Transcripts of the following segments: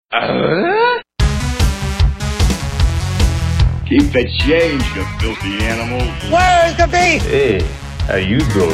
Keep the change, you filthy animal. Where's the beef? Hey, how you doing?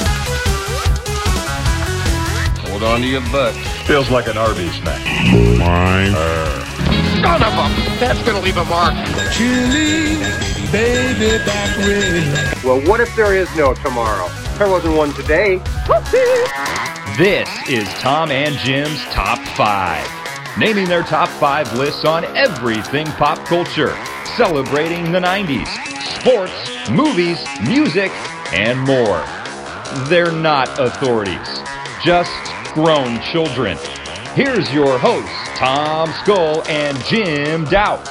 Hold on to your butt. Feels like an Arby's snack. Mine. Son of a... That's gonna leave a mark. Chili, baby back red. Well, what if there is no tomorrow? There wasn't one today. This is Tom and Jim's Top 5, naming their top 5 lists on everything pop culture, celebrating the 90s, sports, movies, music, and more. They're not authorities, just grown children. Here's your hosts, Tom Skull and Jim Doubt.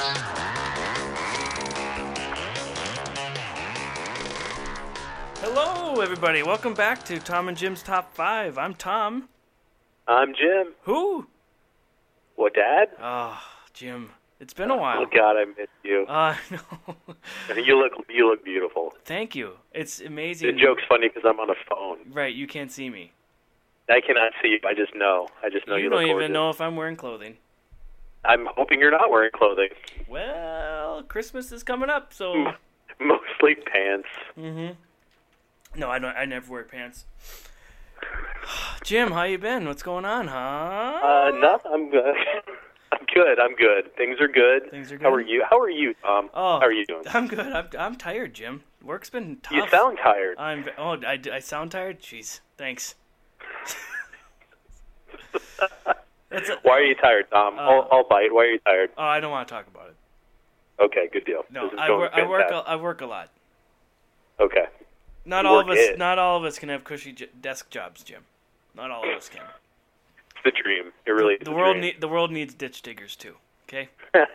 Hello, everybody. Welcome back to Tom and Jim's Top 5. I'm Tom. I'm Jim. Who? What, Dad? Oh, Jim. It's been a while. Oh, God, I miss you. No. You look beautiful. Thank you. It's amazing. The joke's funny because I'm on a phone. Right, you can't see me. I cannot see you. I just know you look gorgeous. You don't even know if I'm wearing clothing. I'm hoping you're not wearing clothing. Well, Christmas is coming up, so... Mostly pants. Mm-hmm. No, I don't. I never wear pants. Jim, how you been? What's going on, huh? Nothing. I'm good. I'm good. Things are good. How are you, Tom? Oh, how are you doing? I'm good. I'm tired, Jim. Work's been tough. You sound tired. I sound tired? Jeez, thanks. Why are you tired, Tom? I'll bite. Why are you tired? Oh, I don't want to talk about it. Okay, good deal. No, I work a lot. Okay. Not all of us can have cushy desk jobs, Jim. Not all of us can. It's the dream. It really is. The world needs ditch diggers too. Okay.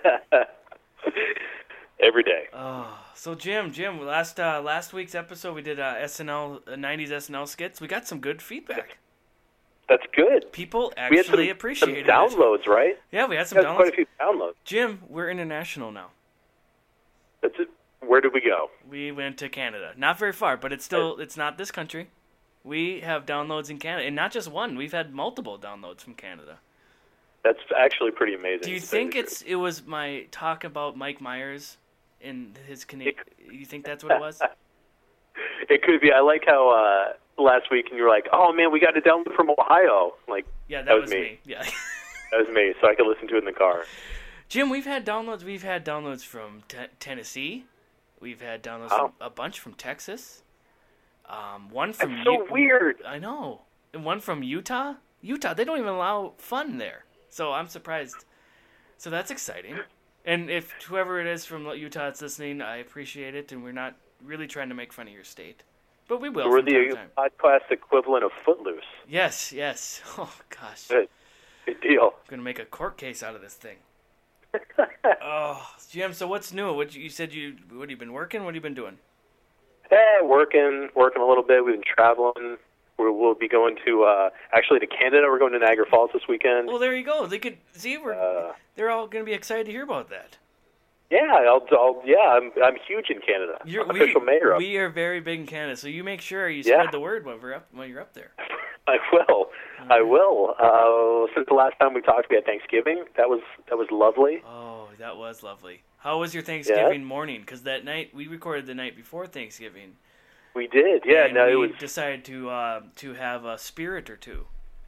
Every day. Oh, so Jim, last week's episode we did SNL 90s SNL skits. We got some good feedback. That's good. People actually appreciated some downloads, right? Yeah, we had some downloads. Quite a few downloads. Jim, we're international now. That's it. Where did we go? We went to Canada. Not very far, but it's not this country. We have downloads in Canada, and not just one. We've had multiple downloads from Canada. That's actually pretty amazing. Do you think it was my talk about Mike Myers and his Canadian? You think that's what it was? It could be. I like how last week you were like, "Oh man, we got a download from Ohio." Like, yeah, that was me. Yeah, that was me. So I could listen to it in the car. Jim, we've had downloads. We've had downloads from Tennessee. We've had downloads from a bunch from Texas. One from That's so weird. I know. And one from Utah. Utah, they don't even allow fun there. So I'm surprised. So that's exciting. And if whoever it is from Utah that's listening, I appreciate it. And we're not really trying to make fun of your state. But we will. We're the podcast equivalent of Footloose. Yes. Oh, gosh. Good deal. I'm going to make a court case out of this thing. Oh, Jim, so what's new? What have you been working? What have you been doing? Working a little bit. We've been traveling. We'll be going to Canada. We're going to Niagara Falls this weekend. Well, there you go. They could see they're all going to be excited to hear about that. Yeah, I'm huge in Canada. I'm official mayor. We are very big in Canada, so you make sure you spread the word when you're up there. I will. Right. I will. Since the last time we talked, we had Thanksgiving. That was lovely. Oh, that was lovely. How was your Thanksgiving morning? Because that night we recorded the night before Thanksgiving. We did. Yeah. And we decided to have a spirit or two.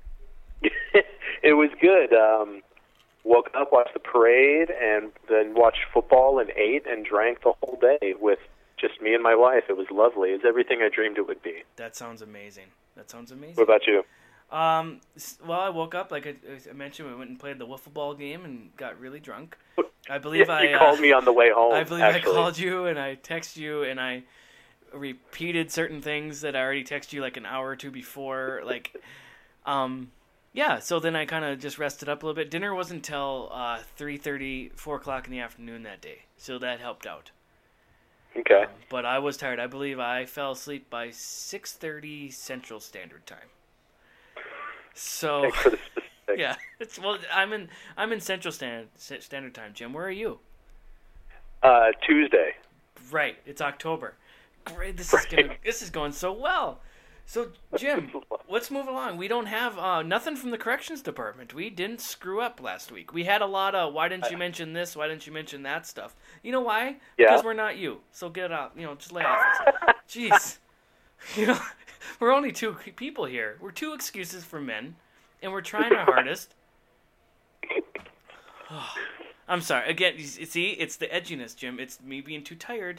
It was good. Woke up, watched the parade, and then watched football and ate and drank the whole day with just me and my wife. It was lovely. It's everything I dreamed it would be. That sounds amazing. What about you? Well, I woke up, like I mentioned, we went and played the wiffle ball game and got really drunk. I believe you called me on the way home. I believe I called you and I texted you and I repeated certain things that I already texted you like an hour or two before. So then I kind of just rested up a little bit. Dinner wasn't until 3:30, 4 o'clock in the afternoon that day, so that helped out. Okay. But I was tired. I believe I fell asleep by 6:30 Central Standard Time. So thanks for the specifics. Yeah, I'm in Central Standard Time. Jim, where are you? Tuesday. Right, it's October. Great, this is going so well. So, Jim, let's move along. We don't have nothing from the corrections department. We didn't screw up last week. We had a lot of why didn't you mention this, why didn't you mention that stuff. You know why? Yeah. Because we're not you. So get up. Just lay off us. Jeez. We're only two people here. We're two excuses for men, and we're trying our hardest. I'm sorry. Again, see, it's the edginess, Jim. It's me being too tired.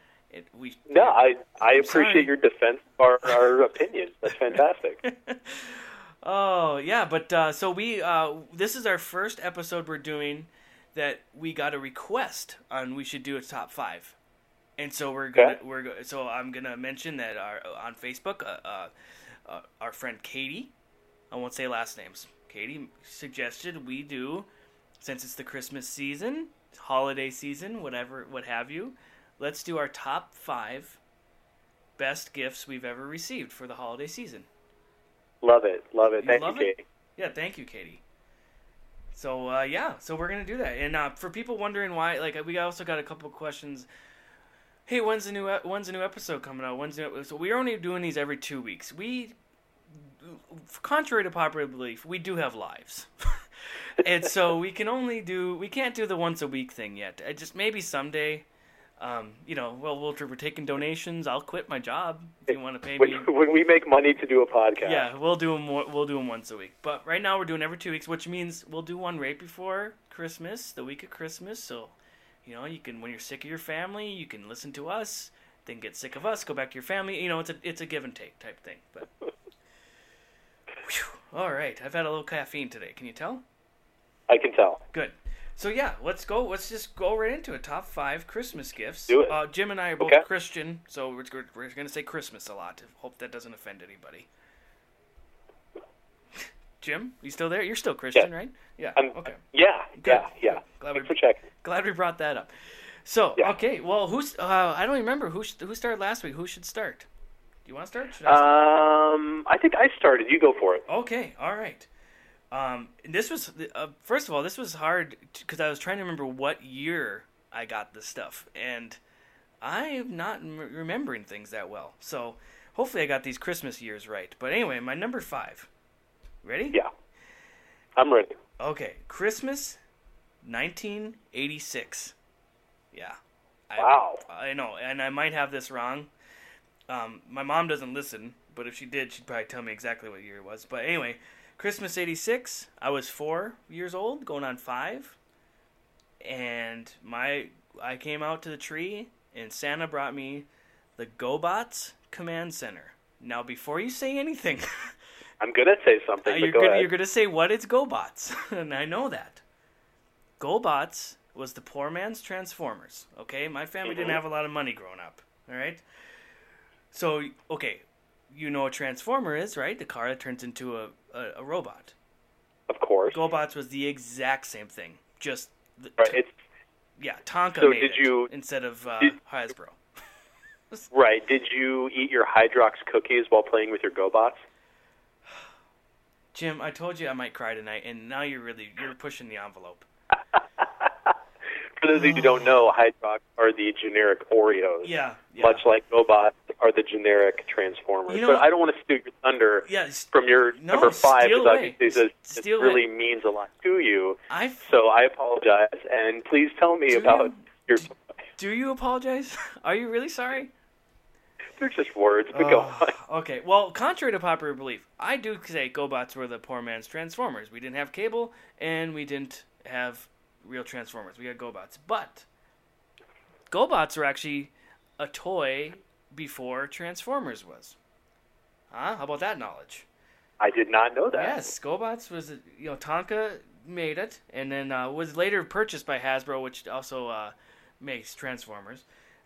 I appreciate your defense of our opinions. That's fantastic. Oh, yeah, but so we this is our first episode we're doing that we got a request on we should do a top 5. And so I'm going to mention that on Facebook our friend Katie, I won't say last names. Katie suggested we do, since it's the Christmas season, holiday season, what have you. Let's do our top 5 best gifts we've ever received for the holiday season. Love it. Thank you, Katie. Yeah, thank you, Katie. So, so we're going to do that. And for people wondering why, we also got a couple of questions. Hey, when's a new episode coming out? So we're only doing these every 2 weeks. Contrary to popular belief, we do have lives. And so we can't do the once a week thing yet. Just maybe someday. We're taking donations. I'll quit my job if you want to pay me. When we make money to do a podcast. Yeah, we'll do them once a week. But right now we're doing every 2 weeks, which means we'll do one right before Christmas, the week of Christmas. So, you can, when you're sick of your family, you can listen to us. Then get sick of us, go back to your family. It's a give and take type thing. But all right, I've had a little caffeine today. Can you tell? I can tell. Good. So yeah, let's go. Let's just go right into it. Top 5 Christmas gifts. Do it. Jim and I are both Christian, so we're going to say Christmas a lot. Hope that doesn't offend anybody. Jim, you still there? You're still Christian, right? Yeah. Okay. Yeah. Good. Yeah. Glad for checking. Glad we brought that up. So yeah. Okay, well, who's? I don't remember who started last week. Who should start? Do you want to start? Should I start? I think I started. You go for it. Okay. All right. This was first of all, this was hard because I was trying to remember what year I got this stuff, and I'm not remembering things that well. So hopefully I got these Christmas years right. But anyway, my number 5. Ready? Yeah, I'm ready. Okay, Christmas, 1986. Yeah. Wow. I know, and I might have this wrong. My mom doesn't listen, but if she did, she'd probably tell me exactly what year it was. But anyway. Christmas 86, I was 4 years old, going on 5, and I came out to the tree, and Santa brought me the GoBots Command Center. Now, before you say anything, I'm gonna say something. You're gonna say what is GoBots, and I know that. GoBots was the poor man's Transformers. Okay, my family didn't have a lot of money growing up. All right, so okay. You know what a Transformer is, right? The car that turns into a robot. Of course. GoBots was the exact same thing. Just Tonka made it instead of Hasbro. Right. Did you eat your Hydrox cookies while playing with your GoBots? Jim, I told you I might cry tonight, and now you're pushing the envelope. For those of you who don't know, Hydrox are the generic Oreos. Yeah. Much like GoBots are the generic Transformers. But I don't want to steal your thunder from your number 5, because obviously this really means a lot to you. So I apologize, and please tell me about your... Do you apologize? Are you really sorry? They're just words, but go on. Okay, well, contrary to popular belief, I do say GoBots were the poor man's Transformers. We didn't have cable, and we didn't have real Transformers. We had GoBots. But GoBots were actually a toy before Transformers was. How about that knowledge? I did not know that. Yes, GoBots was, Tonka made it, and then was later purchased by Hasbro, which also makes Transformers.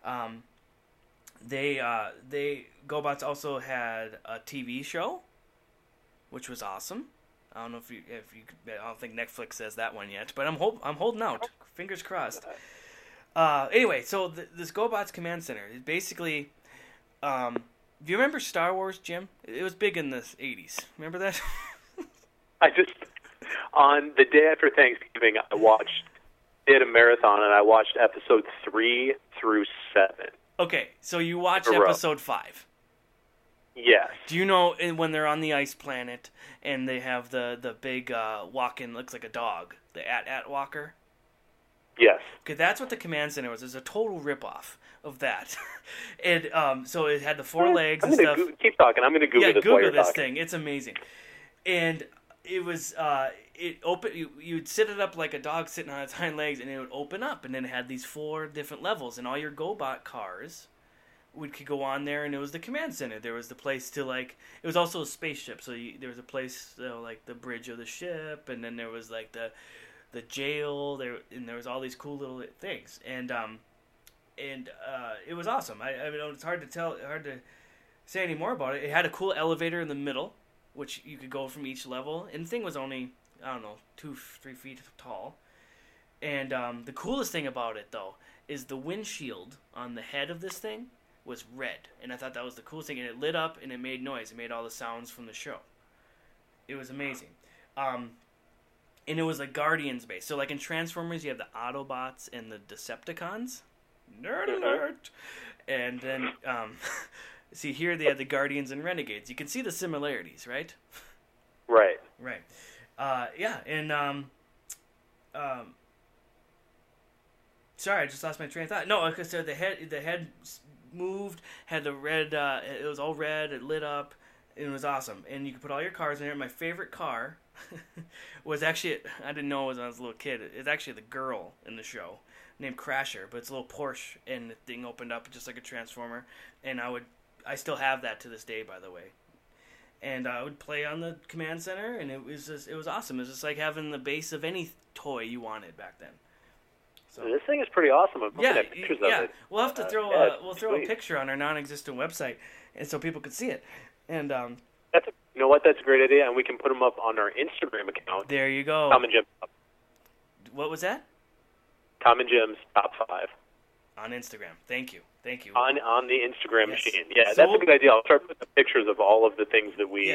GoBots also had a TV show, which was awesome. I don't know if you I don't think Netflix says that one yet, but I'm holding out. Fingers crossed. Anyway, so this GoBots Command Center is basically, do you remember Star Wars, Jim? It was big in the 80s. Remember that? On the day after Thanksgiving, did a marathon, and I watched episode 3 through 7. Okay, so you watched episode 5. Yes. Do you know when they're on the ice planet and they have the big walk-in, looks like a dog, the AT-AT walker? Yes. Okay, that's what the command center was. It was a total ripoff of that. And so it had the four legs and stuff. Keep talking. I'm going to Google this while you're this talking. thing. It's amazing. And it was you'd sit it up like a dog sitting on its hind legs, and it would open up, and then it had these 4 different levels, and all your GoBot cars could go on there, and it was the command center. There was the place to, like, it was also a spaceship, so there was a place, like the bridge of the ship, and then there was like the jail there, and there was all these cool little things, and it was awesome. I mean, it's hard to say any more about it. It had a cool elevator in the middle, which you could go from each level, and the thing was only, I don't know, 2-3 feet tall. And the coolest thing about it, though, is the windshield on the head of this thing was red, and I thought that was the coolest thing. And it lit up and it made noise. It made all the sounds from the show. It was amazing. And it was a Guardians base. So like in Transformers, you have the Autobots and the Decepticons. Nerd alert! And then, see here they had the Guardians and Renegades. You can see the similarities, right? Right. Right. Yeah, and sorry, I just lost my train of thought. No, because the head moved, had the red. It was all red. It lit up. It was awesome, and you could put all your cars in there. My favorite car was actually, I didn't know it was when I was a little kid. It's actually the girl in the show named Crasher, but it's a little Porsche, and the thing opened up just like a Transformer, and I still have that to this day, by the way. And I would play on the command center, and it was awesome. It was just like having the base of any toy you wanted back then. So this thing is pretty awesome. I'm looking at pictures of it. We'll have to throw a picture on our non-existent website, and so people could see it. And you know what? That's a great idea, and we can put them up on our Instagram account. There you go. Tom and Jim. What was that? Tom and Jim's Top 5 on Instagram. Thank you. On the Instagram machine. Yeah, that's a good idea. I'll start putting the pictures of all of the things that we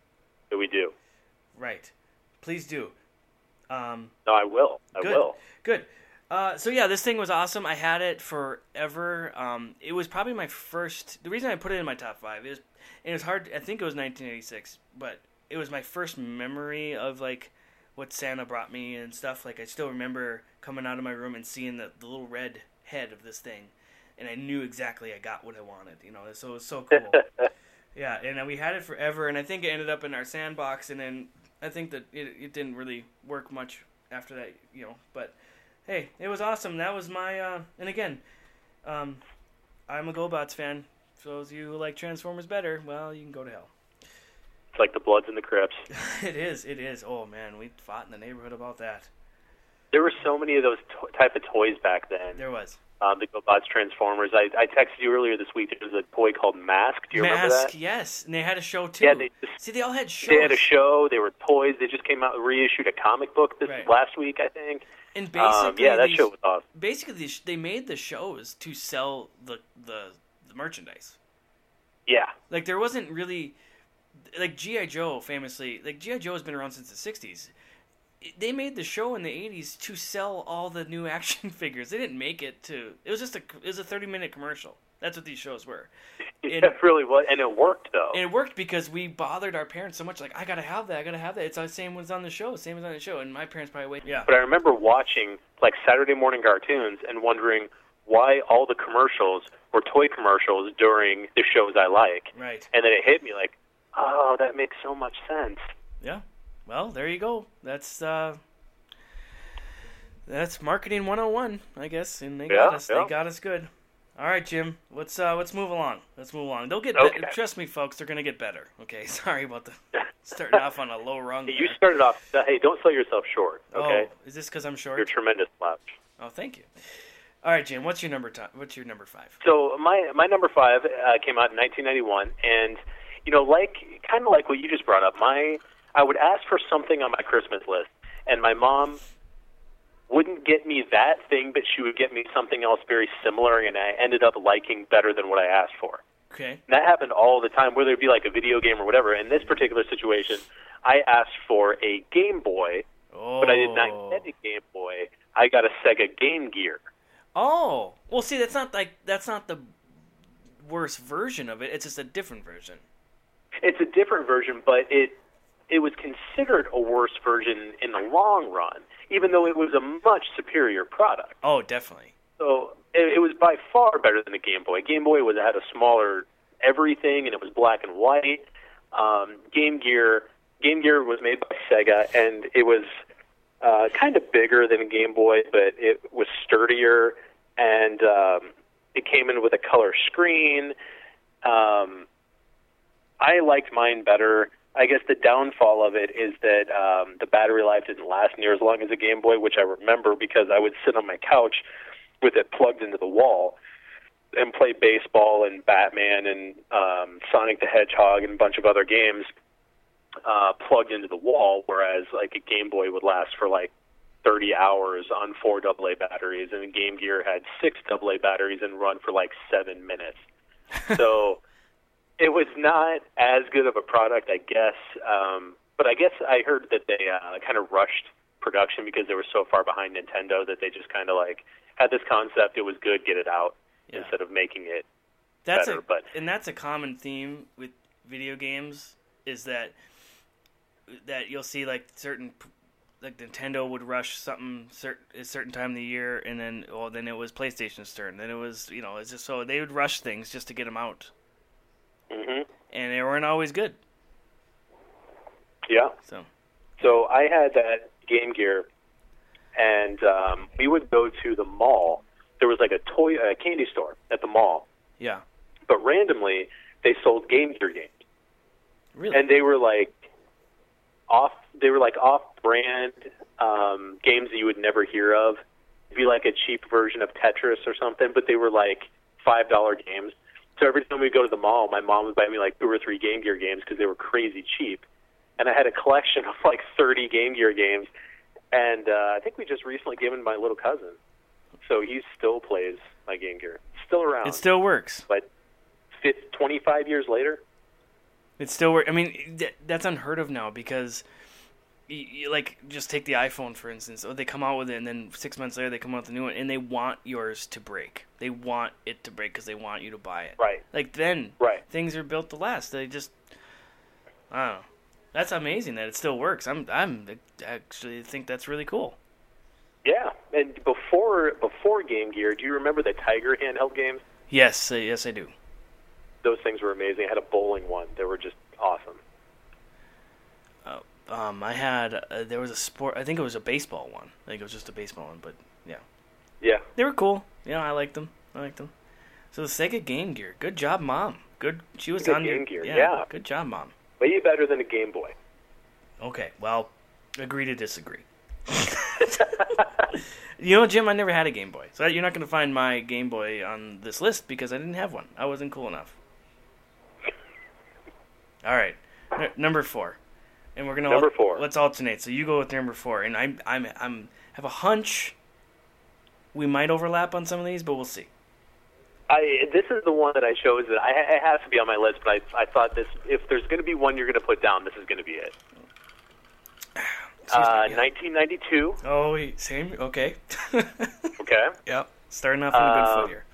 do. Right. Please do. No, I will. I will. Good. So yeah, this thing was awesome. I had it forever. It was probably my first. The reason I put it in my top 5 is, and it was hard. I think it was 1986, but it was my first memory of like what Santa brought me and stuff. Like I still remember coming out of my room and seeing the little red head of this thing, and I knew exactly I got what I wanted. You know, so it was so cool. Yeah, and we had it forever, and I think it ended up in our sandbox, and then I think that it didn't really work much after that. You know, but. Hey, it was awesome. That was my, and again, I'm a GoBots fan. For those of you who like Transformers better, well, you can go to hell. It's like the Bloods and the Crips. It is. Oh, man, we fought in the neighborhood about that. There were so many of those type of toys back then. There was. The GoBots Transformers. I texted you earlier this week. There was a toy called Mask. Do you remember that? Mask, yes. And they had a show, too. Yeah, they all had shows. They had a show. They were toys. They just came out and reissued a comic book last week, I think. And basically, that show was awesome. Basically, they made the shows to sell the merchandise. Yeah. Like, there wasn't really... Like, G.I. Joe, famously... Like, G.I. Joe has been around since the 60s. They made the show in the 80s to sell all the new action figures. They didn't make it to... It was just a 30-minute commercial. That's what these shows were. And it really was. And it worked, though. And it worked because we bothered our parents so much. Like, I got to have that. It's the same as on the show. And my parents probably wait. Yeah. But I remember watching, like, Saturday morning cartoons and wondering why all the commercials were toy commercials during the shows I like. Right. And then it hit me like, oh, that makes so much sense. Yeah. Well, there you go. That's marketing 101, I guess, and they got us. They got us good. All right, Jim. Let's move along. They'll get better. Trust me, folks. They're gonna get better. Okay. Sorry about starting off on a low rung. You started off. Hey, don't sell yourself short. Okay. Oh, is this because I'm short? You're a tremendous slouch. Oh, thank you. All right, Jim. What's your number 5? So my number 5 came out in 1991, and kind of like what you just brought up. I would ask for something on my Christmas list, and my mom wouldn't get me that thing, but she would get me something else very similar, and I ended up liking better than what I asked for. Okay. And that happened all the time, whether it be like a video game or whatever. In this particular situation, I asked for a Game Boy, but I did not get a Game Boy. I got a Sega Game Gear. Oh. Well, see, that's not the worst version of it. It's just a different version. It's a different version, but it was considered a worse version in the long run, even though it was a much superior product. Oh, definitely. So it was by far better than the Game Boy. Game Boy had a smaller everything, and it was black and white. Game Gear was made by Sega, and it was kind of bigger than a Game Boy, but it was sturdier, and it came in with a color screen. I liked mine better. I guess the downfall of it is that the battery life didn't last near as long as a Game Boy, which I remember because I would sit on my couch with it plugged into the wall and play baseball and Batman and Sonic the Hedgehog and a bunch of other games plugged into the wall, whereas like a Game Boy would last for like 30 hours on 4 AA batteries, and a Game Gear had 6 AA batteries and run for like 7 minutes. So it was not as good of a product, I guess. But I guess I heard that they kind of rushed production because they were so far behind Nintendo that they just kind of like had this concept, it was good, get it out, instead of making it better. And that's a common theme with video games, is that you'll see like Nintendo would rush something a certain time of the year, and then it was PlayStation's turn. Then it was, it's just so they would rush things just to get them out. Mm-hmm. And they weren't always good. Yeah. So I had that Game Gear, and we would go to the mall. There was like a candy store at the mall. Yeah. But randomly, they sold Game Gear games. Really? And they were like off-brand games that you would never hear of. It'd be like a cheap version of Tetris or something, but they were like $5 games. So every time we go to the mall, my mom would buy me like 2 or 3 Game Gear games because they were crazy cheap. And I had a collection of like 30 Game Gear games. And I think we just recently gave them to my little cousin. So he still plays my Game Gear. It's still around. It still works. But 25 years later? It still works. I mean, that's unheard of now because, like, just take the iPhone, for instance. They come out with it, and then 6 months later they come out with a new one, and they want yours to break. They want it to break because they want you to buy it. Right. Like, then things are built to last. They just, I don't know. That's amazing that it still works. I'm actually think that's really cool. Yeah, and before Game Gear, do you remember the Tiger handheld games? Yes, I do. Those things were amazing. I had a bowling one. They were just awesome. I had there was a sport. I think it was a baseball one. I think it was just a baseball one, but yeah. Yeah. They were cool. I liked them. So the Sega Game Gear. Good job, Mom. Good. She was on Game Gear. Yeah. Good job, Mom. Way better than a Game Boy. Okay. Well, agree to disagree. Jim, I never had a Game Boy, so you're not going to find my Game Boy on this list because I didn't have one. I wasn't cool enough. All right, number 4, and we're gonna let's alternate. So you go with number 4, and I have a hunch we might overlap on some of these, but we'll see. This is the one that I chose that it has to be on my list, but I thought this, if there's going to be one you're going to put down, this is going to be it. 1992. Oh, same. Okay. Okay. Yep. Starting off on a good foot here.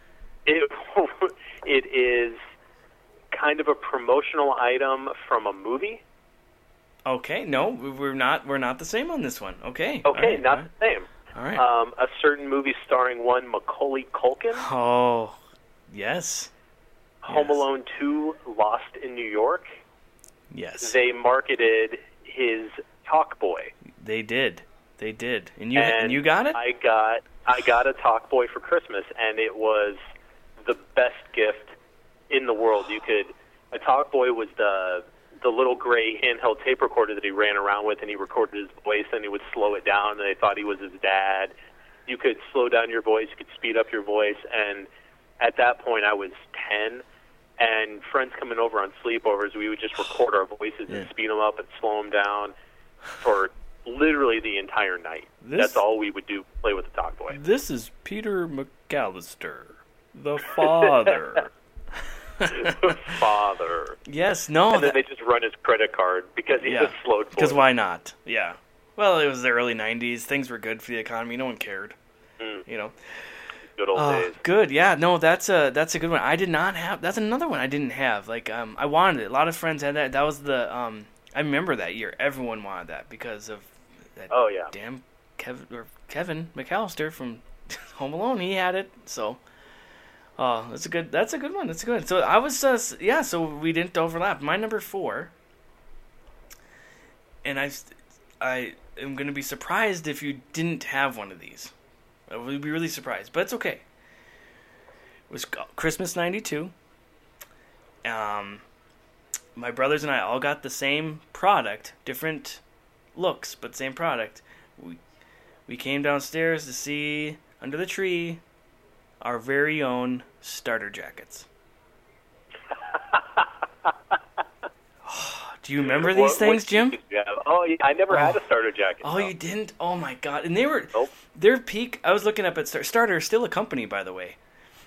It is kind of a promotional item from a movie. Okay. No, we're not the same on this one. Okay. Okay, right, not the same. All right. A certain movie starring one Macaulay Culkin. Oh, yes. Home Alone 2: Lost in New York. Yes. They marketed his Talk Boy. They did. And you got it? I got a Talk Boy for Christmas, and it was the best gift in the world. A Talk Boy was the little gray handheld tape recorder that he ran around with, and he recorded his voice, and he would slow it down, and they thought he was his dad. You could slow down your voice, you could speed up your voice, and at that point I was 10, and friends coming over on sleepovers, we would just record our voices and speed them up and slow them down for literally the entire night. That's all we would do, play with the Talk Boy. This is Peter McAllister, the father. Father. Yes, no. And then they just run his credit card because he just slowed voice. Because why not? Yeah. Well, it was the early 90s. Things were good for the economy. No one cared. good old days. Good, yeah. No, that's a good one. I did not have. That's another one I didn't have. Like, I wanted it. A lot of friends had that. That was the. I remember that year. Everyone wanted that because of that. Oh yeah. Damn Kevin McAllister from Home Alone. He had it. So. Oh, that's a good one. That's good. So I was. So we didn't overlap. My number 4. And I am going to be surprised if you didn't have one of these. I would be really surprised, but it's okay. It was Christmas '92. My brothers and I all got the same product, different looks, but same product. We came downstairs to see under the tree our very own starter jackets. Do you remember these things, Jim? Yeah. Oh, yeah. I never had a starter jacket. Oh, no. You didn't? Oh my God! And they were Nope. their peak. I was looking up at Starter is still a company, by the way.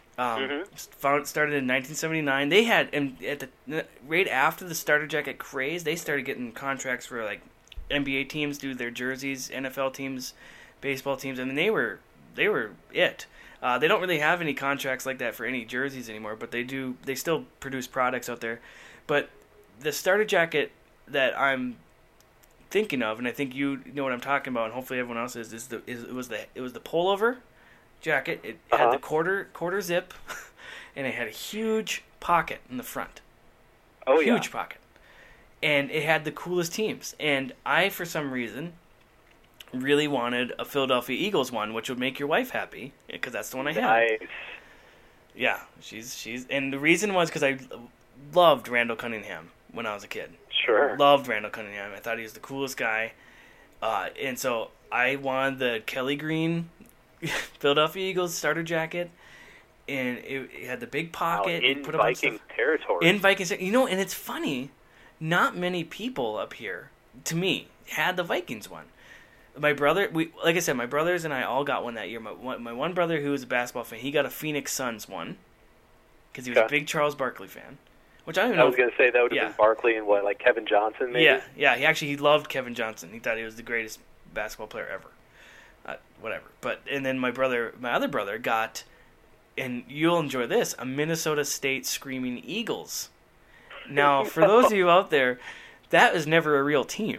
Started in 1979. They had, and right after the starter jacket craze, they started getting contracts for like NBA teams do their jerseys, NFL teams, baseball teams. I mean, they were it. They don't really have any contracts like that for any jerseys anymore, but they do. They still produce products out there. But the starter jacket that I'm thinking of, and I think you know what I'm talking about, and hopefully everyone else is it was the pullover jacket. It had the quarter zip, and it had a huge pocket in the front. Oh, huge yeah. pocket, and it had the coolest teams. And I, for some reason, really wanted a Philadelphia Eagles one, which would make your wife happy because that's the one I had. Nice. Yeah, she's, and the reason was because I loved Randall Cunningham when I was a kid. Sure. Loved Randall Cunningham. I thought he was the coolest guy. And so I wanted the Kelly Green Philadelphia Eagles starter jacket. And it had the big pocket. In Viking territory. In Viking territory. You know, and it's funny, not many people up here, to me, had the Vikings one. My brother, like I said, my brothers and I all got one that year. My one brother, who was a basketball fan, he got a Phoenix Suns one because he was a big Charles Barkley fan. Which I don't even know. I was going to say that would have been Barkley and like Kevin Johnson, maybe? Yeah. He loved Kevin Johnson. He thought he was the greatest basketball player ever. Whatever. And then my other brother got, and you'll enjoy this, a Minnesota State Screaming Eagles. Now, for those of you out there, that was never a real team.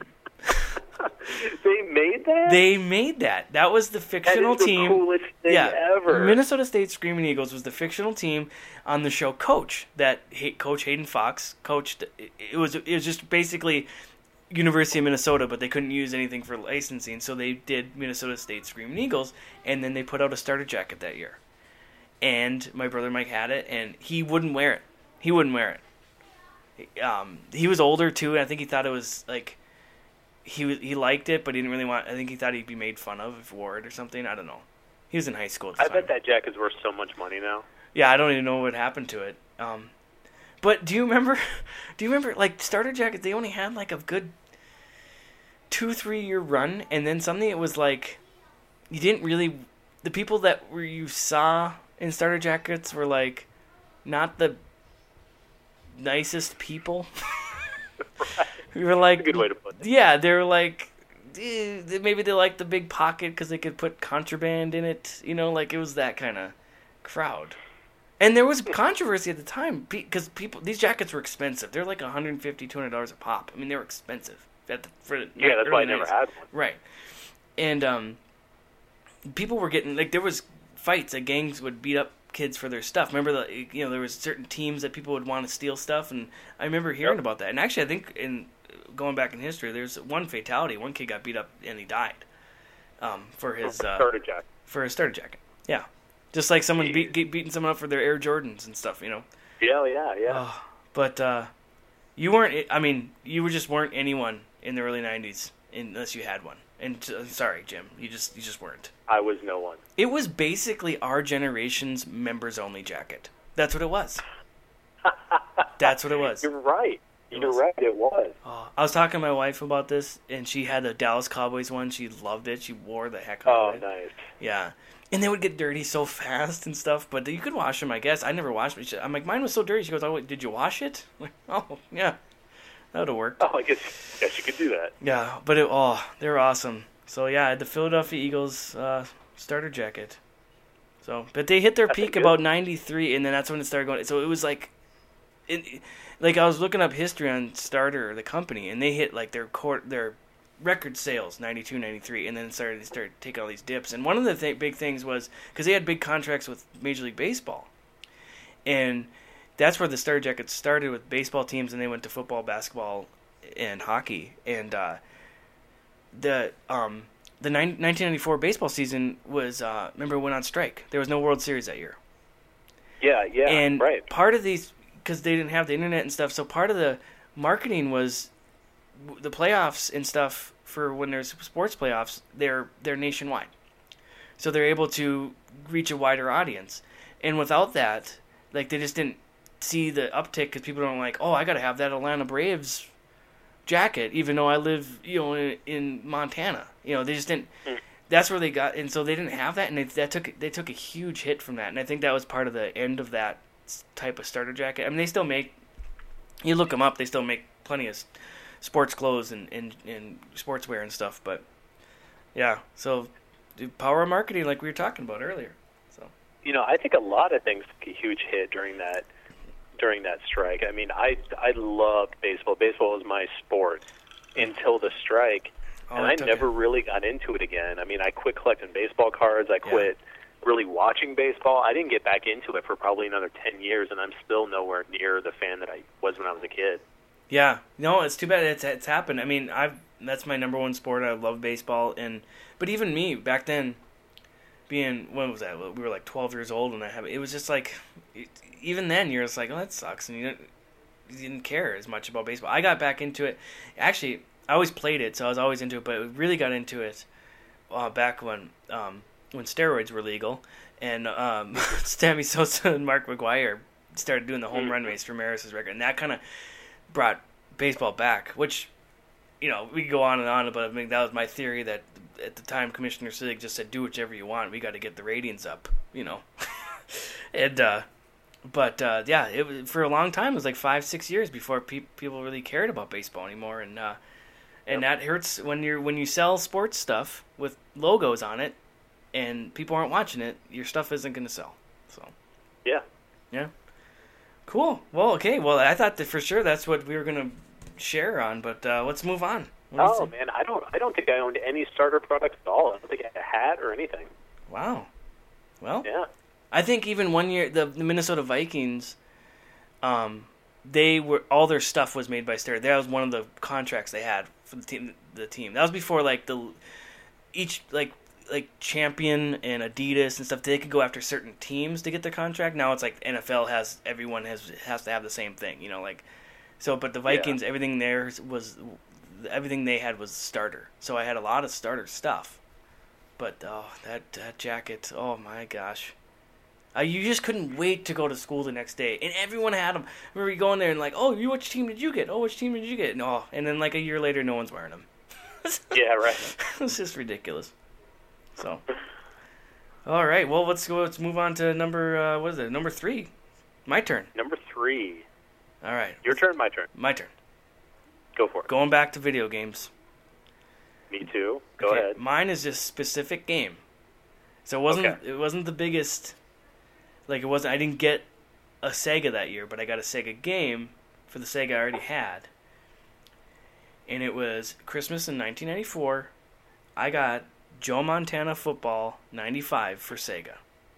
They made that? They made that. That was the fictional team. That is the coolest thing ever. Minnesota State Screaming Eagles was the fictional team on the show Coach that Coach Hayden Fox coached. It was just basically University of Minnesota, but they couldn't use anything for licensing, so they did Minnesota State Screaming Eagles, and then they put out a starter jacket that year. And my brother Mike had it, and he wouldn't wear it. He was older too, and I think he thought it was like. He liked it, but he didn't really want. I think he thought he'd be made fun of if he wore it or something. I don't know. He was in high school at the time. I bet that jacket's worth so much money now. Yeah, I don't even know what happened to it. But do you remember? Like starter jackets? They only had like a good 2-3 year run, and then suddenly it was like you didn't really. The people that you saw in starter jackets were like not the nicest people. Right. We were like, that's a good way to put it. Yeah, they were like, maybe they liked the big pocket because they could put contraband in it. You know, like it was that kind of crowd. And there was controversy at the time because these jackets were expensive. They're like $150, $200 a pop. I mean, they were expensive. That's why I never had one. Right. And people were getting like there was fights. Like gangs would beat up kids for their stuff. Remember there was certain teams that people would want to steal stuff, and I remember hearing about that. And actually, I think going back in history, there's one fatality. One kid got beat up and he died for his starter jacket. For his starter jacket. Yeah, just like someone beating someone up for their Air Jordans and stuff. You know. Yeah. But you weren't. I mean, you just weren't anyone in the early '90s unless you had one. And sorry, Jim, you just weren't. I was no one. It was basically our generation's members-only jacket. That's what it was. That's what it was. You're right. It was. Oh, I was talking to my wife about this, and she had a Dallas Cowboys one. She loved it. She wore the heck out of it. Oh, nice. Yeah. And they would get dirty so fast and stuff, but you could wash them, I guess. I never washed them. I'm like, mine was so dirty. She goes, oh, wait, did you wash it? I'm like, oh, yeah. That would have worked. Oh, I guess you could do that. Yeah, but they were awesome. So, yeah, I had the Philadelphia Eagles starter jacket. So, but they hit their That's peak good. about 93, and then that's when it started going. So it was like, like I was looking up history on Starter, the company, and they hit like their record sales 92, 93, and then they started taking all these dips. And one of the big things was because they had big contracts with Major League Baseball, and that's where the Starter Jackets started with baseball teams, and they went to football, basketball, and hockey. And the 1994 baseball season was remember, it went on strike. There was no World Series that year. Yeah, And right. part of these, because they didn't have the internet and stuff, so part of the marketing was the playoffs and stuff. For when there's sports playoffs, they're nationwide, so they're able to reach a wider audience. And without that, like, they just didn't see the uptick because people don't like, oh, I got to have that Atlanta Braves jacket, even though I live, in Montana. They just didn't. That's where they got, and so they didn't have that, and they took a huge hit from that. And I think that was part of the end of that type of starter jacket. I mean, they still make. You look them up; they still make plenty of sports clothes and sportswear and stuff. But yeah, so the power of marketing, like we were talking about earlier. So I think a lot of things took a huge hit during that strike. I mean, I loved baseball. Baseball was my sport until the strike, and I never really got into it again. I mean, I quit collecting baseball cards. I quit really watching baseball. I didn't get back into it for probably another 10 years, and I'm still nowhere near the fan that I was when I was a kid. Yeah, no, it's too bad it's happened. I mean, that's my number one sport. I love baseball, but even me back then, being, when was that? We were like 12 years old, and it was just like, even then you're just like, oh, that sucks, and you didn't care as much about baseball. I got back into it. Actually, I always played it, so I was always into it, but I really got into it back when steroids were legal, and Sammy Sosa and Mark McGwire started doing the home run race for Maris's record, and that kind of brought baseball back, which, we could go on and on, but I mean, that was my theory that at the time Commissioner Sig just said, do whichever you want, we got to get the ratings up, and yeah, it was, for a long time, it was like 5-6 years before people really cared about baseball anymore, and that hurts when you sell sports stuff with logos on it and people aren't watching it, your stuff isn't going to sell. So yeah. Cool. Well, okay. Well, I thought that for sure that's what we were going to share on, but let's move on. Oh man, I don't think I owned any starter products at all. I don't think I had a hat or anything. Wow. Well, yeah. I think even one year the Minnesota Vikings, they were, all their stuff was made by Starter. That was one of the contracts they had for the team. That was before like each Champion and Adidas and stuff. They could go after certain teams to get their contract. Now it's like NFL has, everyone has to have the same thing. So, but the Vikings, everything they had was Starter. So I had a lot of Starter stuff. But that jacket, oh my gosh. You just couldn't wait to go to school the next day. And everyone had them. I remember you going there and like, oh, which team did you get? Oh, which team did you get? No. And then like a year later, no one's wearing them. Yeah, right. It's just ridiculous. So, all right. Well, let's move on to number 3. My turn. Number 3. All right. Your turn, my turn? My turn. Go for it. Going back to video games. Me too. Go ahead. Mine is just a specific game. So it wasn't the biggest. Like, it wasn't. I didn't get a Sega that year, but I got a Sega game for the Sega I already had. And it was Christmas in 1994. I got Joe Montana Football 95 for Sega.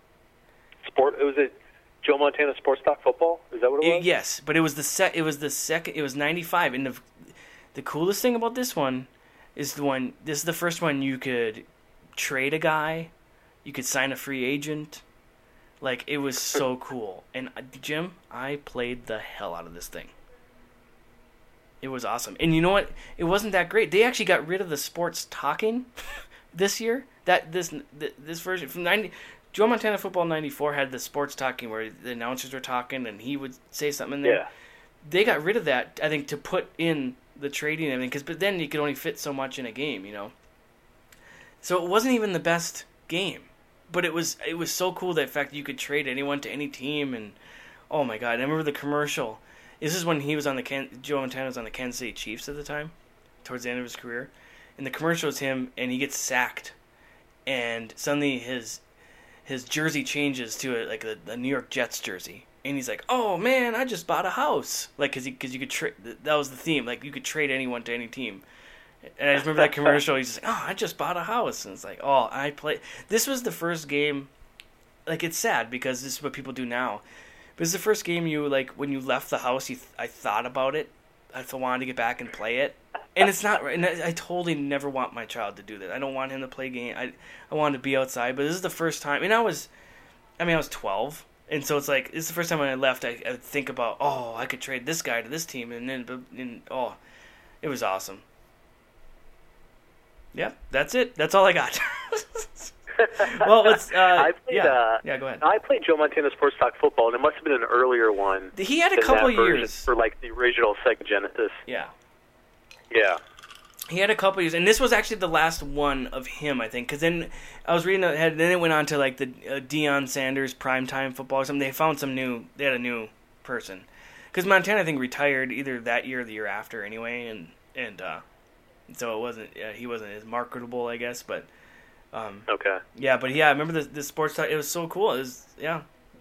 Was it Joe Montana Sports Talk Football? Is that what it was? Yes, but it was the second. It was 95, and the coolest thing about this one is this is the first one you could trade a guy, you could sign a free agent. Like, it was so cool. And Jim, I played the hell out of this thing. It was awesome. And you know what? It wasn't that great. They actually got rid of the sports talking this year. This version from Joe Montana Football 94 had the sports talking where the announcers were talking and he would say something in there. Yeah. They got rid of that, I think, to put in the trading and everything, but then you could only fit so much in a game, So it wasn't even the best game, but it was so cool that fact that you could trade anyone to any team, and oh my god! I remember the commercial. This is when he was on Joe Montana was on the Kansas City Chiefs at the time, towards the end of his career, and the commercial was him, and he gets sacked, and suddenly his jersey changes to a New York Jets jersey, and he's like, "Oh man, I just bought a house!" Like, because you could trade. That was the theme. Like, you could trade anyone to any team. And I just remember that commercial. He's just like, "Oh, I just bought a house," and it's like, "Oh, I play." This was the first game. Like, it's sad because this is what people do now. But it's the first game you, like, when you left the house, I thought about it. I wanted to get back and play it. And it's not right. And I totally never want my child to do that. I don't want him to play game. I wanted to be outside. But this is the first time. And I was 12. And so it's like, this is the first time when I left, I would think about, oh, I could trade this guy to this team. And then, it was awesome. Yep, that's it. That's all I got. Well, let's. Go ahead. I played Joe Montana Sports Talk Football, and it must have been an earlier one. He had a couple years for like the original Sega Genesis. Yeah. Yeah. He had a couple years, and this was actually the last one of him, I think. Because then I was reading ahead, then it went on to like the Deion Sanders primetime football or something. They found they had a new person. Because Montana, I think, retired either that year or the year after, anyway, and so it wasn't. He wasn't as marketable, I guess, but. Okay. Yeah, but I remember the sports talk. It was so cool. It was, yeah.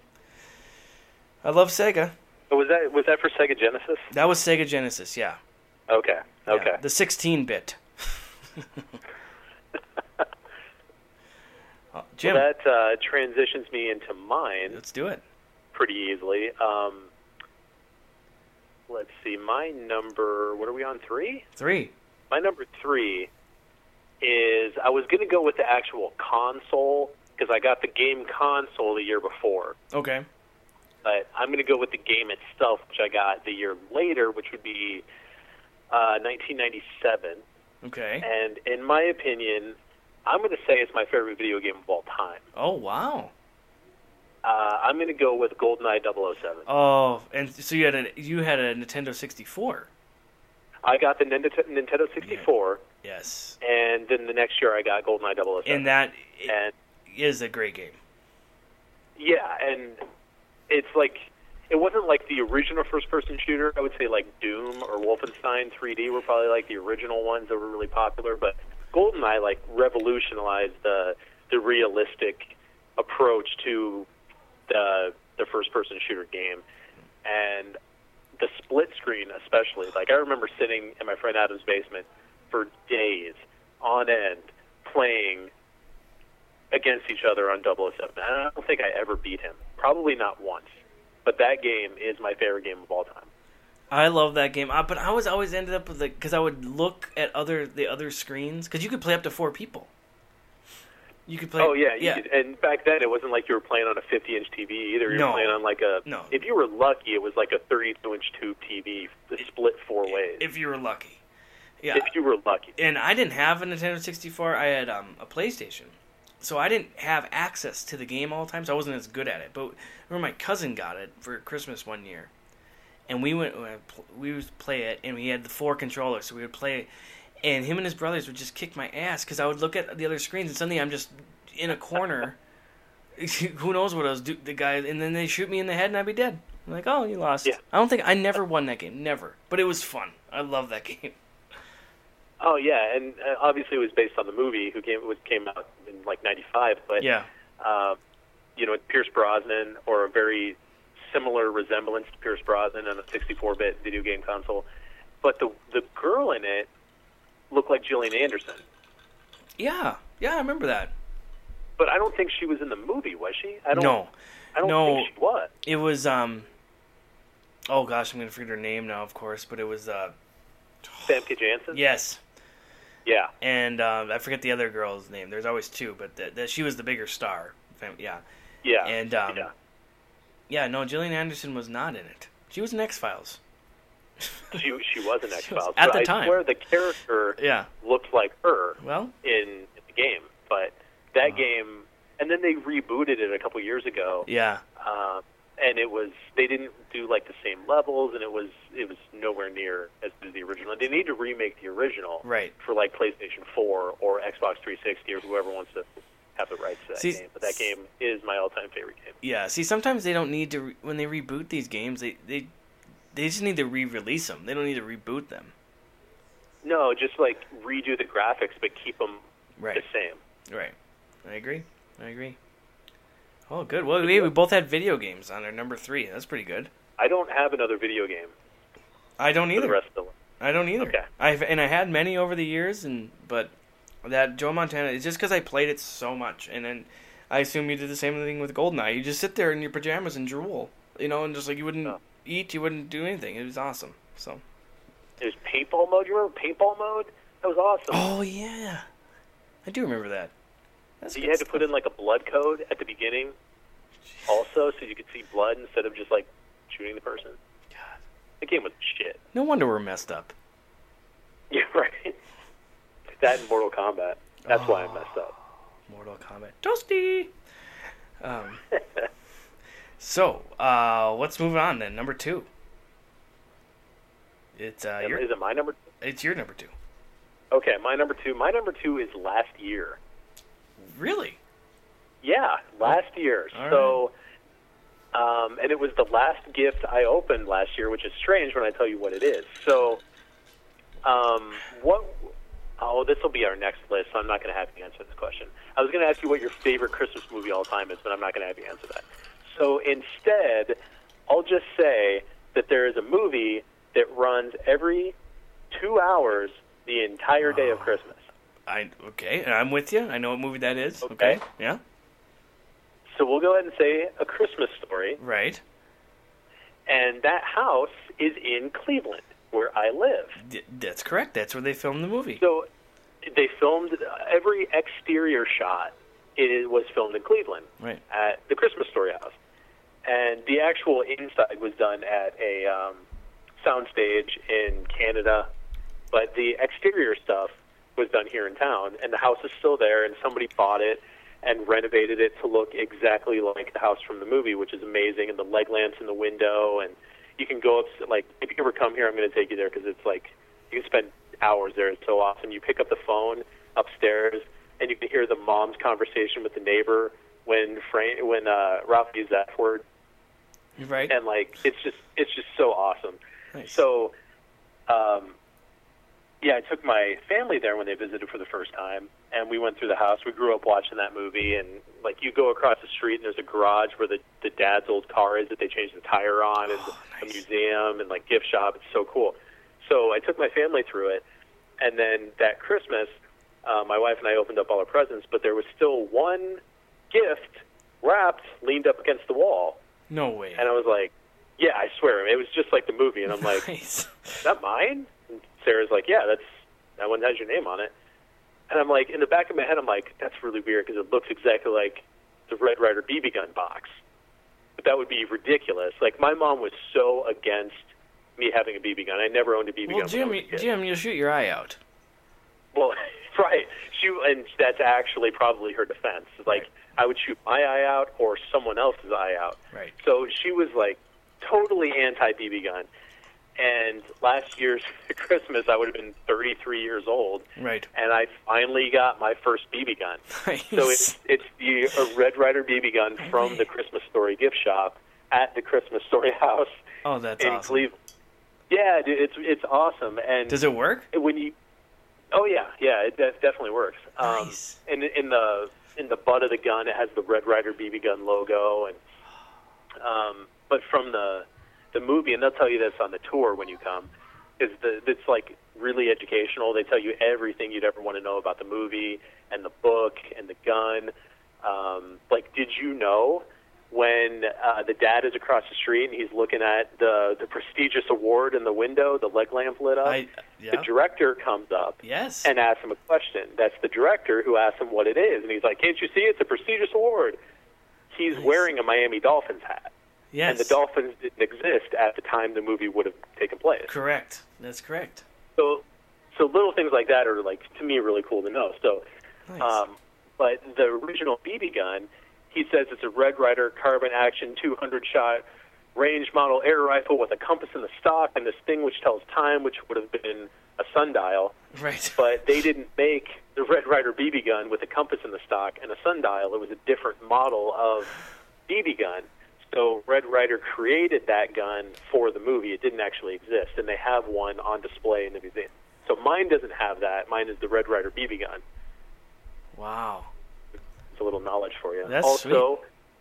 I love Sega. Oh, was that for Sega Genesis? That was Sega Genesis, yeah. Okay. Yeah, the 16-bit. Jim. Well, that transitions me into mine. Let's do it. Pretty easily. Let's see. My number. What are we on? 3? 3. My number 3 is I was going to go with the actual console because I got the game console the year before. Okay. But I'm going to go with the game itself, which I got the year later, which would be 1997. Okay. And in my opinion, I'm going to say it's my favorite video game of all time. Oh, wow. I'm going to go with GoldenEye 007. Oh, and so you had a Nintendo 64. I got the Nintendo 64. Yes. And then the next year I got GoldenEye 007. And that is a great game. Yeah, and it's like, it wasn't like the original first-person shooter. I would say like Doom or Wolfenstein 3D were probably like the original ones that were really popular, but GoldenEye like revolutionized the realistic approach to the first-person shooter game. And the split screen especially, like I remember sitting in my friend Adam's basement for days on end playing against each other on 007. And I don't think I ever beat him. Probably not once. But that game is my favorite game of all time. I love that game. But I was always ended up with because I would look at the other screens because you could play up to 4 people. You could play. Oh yeah, you could, and back then it wasn't like you were playing on a 50-inch TV either. You were playing on like a. No. If you were lucky, it was like a 32-inch tube TV, split 4 ways. If you were lucky. Yeah. If you were lucky. And I didn't have a Nintendo 64. I had a PlayStation. So I didn't have access to the game all the time, so I wasn't as good at it. But I remember my cousin got it for Christmas one year. And we would play it, and we had the 4 controllers, so we would play it. And him and his brothers would just kick my ass because I would look at the other screens, and suddenly I'm just in a corner. Who knows what I was doing, the guy, and then they shoot me in the head, and I'd be dead. I'm like, oh, you lost. Yeah. I never won that game, never. But it was fun. I love that game. Oh yeah, and obviously it was based on the movie came out in like '95. But yeah, Pierce Brosnan, or a very similar resemblance to Pierce Brosnan on a 64-bit video game console. But the girl in it looked like Gillian Anderson. Yeah, I remember that. But I don't think she was in the movie, was she? I don't think she was. It was oh gosh, I'm gonna forget her name now, of course. But it was Famke Janssen. Yes. Yeah. And I forget the other girl's name. There's always 2, but she was the bigger star. Yeah. Yeah. And no, Gillian Anderson was not in it. She was in X-Files. She was in X-Files. At the time. I swear the character looked like her in the game. But that game, and then they rebooted it a couple years ago. Yeah. And they didn't do like the same levels, and it was nowhere near as good as the original. They need to remake the original for like PlayStation 4 or Xbox 360 or whoever wants to have the rights to that game. But that game is my all-time favorite game. Yeah. See, sometimes they don't need to when they reboot these games. They just need to re-release them. They don't need to reboot them. No, just like redo the graphics, but keep them the same. Right. I agree. Oh, good. Well, we both had video games on our number 3. That's pretty good. I don't have another video game. I don't For either. the rest of the I don't either. Okay. I had many over the years, but that Joe Montana is just because I played it so much, and then I assume you did the same thing with GoldenEye. You just sit there in your pajamas and drool, and just like you wouldn't eat, you wouldn't do anything. It was awesome. So. There's paintball mode. You remember paintball mode? That was awesome. Oh yeah, I do remember that. So you had to put in like a blood code at the beginning, also, so you could see blood instead of just like shooting the person. God, the game was shit. No wonder we're messed up. Yeah, right. That and Mortal Kombat. That's why I'm messed up. Mortal Kombat, toasty. So let's move on then. Number 2. It's is it my number 2? It's your number 2. Okay, my number 2. My number 2 is last year. Really? Yeah, last year. All so, and it was the last gift I opened last year, which is strange when I tell you what it is. So, this will be our next list, so I'm not going to have you answer this question. I was going to ask you what your favorite Christmas movie all time is, but I'm not going to have you answer that. So instead, I'll just say that there is a movie that runs every 2 hours the entire day of Christmas. Okay, I'm with you. I know what movie that is. Okay. Yeah. So we'll go ahead and say A Christmas Story. Right. And that house is in Cleveland, where I live. That's correct. That's where they filmed the movie. So they filmed every exterior shot. It was filmed in Cleveland, right, at the Christmas Story house. And the actual inside was done at a soundstage in Canada, but the exterior stuff was done here in town, and the house is still there, and somebody bought it and renovated it to look exactly like the house from the movie, which is amazing, and the leg lamps in the window, and you can go up, like, if you ever come here, I'm going to take you there, because it's like, you can spend hours there. It's so awesome. You pick up the phone upstairs, and you can hear the mom's conversation with the neighbor when Ralph used that word. Right. And, like, it's just so awesome. Nice. So, I took my family there when they visited for the first time, and we went through the house. We grew up watching that movie, and, like, you go across the street, and there's a garage where the dad's old car is that they changed the tire on, and a museum and, like, gift shop. It's so cool. So I took my family through it, and then that Christmas, my wife and I opened up all our presents, but there was still one gift wrapped, leaned up against the wall. No way. And I was like, yeah, I swear. It was just like the movie, and I'm like, nice. Is that mine? And Sarah's like, yeah, that one has your name on it. And I'm like, in the back of my head, I'm like, that's really weird because it looks exactly like the Red Ryder BB gun box. But that would be ridiculous. Like, my mom was so against me having a BB gun. I never owned a BB gun. Well, Jim, you'll shoot your eye out. Well, right. And that's actually probably her defense. Like, right. I would shoot my eye out or someone else's eye out. Right. So she was, like, totally anti-BB gun. And last year's Christmas, I would have been 33 years old. Right. And I finally got my first BB gun. Nice. So it's a Red Ryder BB gun from the Christmas Story gift shop at the Christmas Story house. Oh, that's in awesome. Cleveland. Yeah, dude, it's awesome. And does it work? Oh yeah, it definitely works. Nice. In the butt of the gun, it has the Red Ryder BB gun logo, and but from the movie, and they'll tell you this on the tour when you come, is it's like really educational. They tell you everything you'd ever want to know about the movie and the book and the gun. Like, did you know when the dad is across the street and he's looking at the prestigious award in the window, the leg lamp lit up? The director comes up and asks him a question. That's the director who asks him what it is. And he's like, can't you see it's a prestigious award? He's wearing a Miami Dolphins hat. Yes. And the Dolphins didn't exist at the time the movie would have taken place. Correct. That's correct. So little things like that are, like, to me, really cool to know. So, nice. But the original BB gun, he says it's a Red Ryder carbine action 200-shot range model air rifle with a compass in the stock and this thing which tells time, which would have been a sundial. Right. But they didn't make the Red Ryder BB gun with a compass in the stock and a sundial. It was a different model of BB gun. So Red Ryder created that gun for the movie. It didn't actually exist, and they have one on display in the museum. So mine doesn't have that. Mine is the Red Ryder BB gun. Wow. It's a little knowledge for you. That's also, sweet.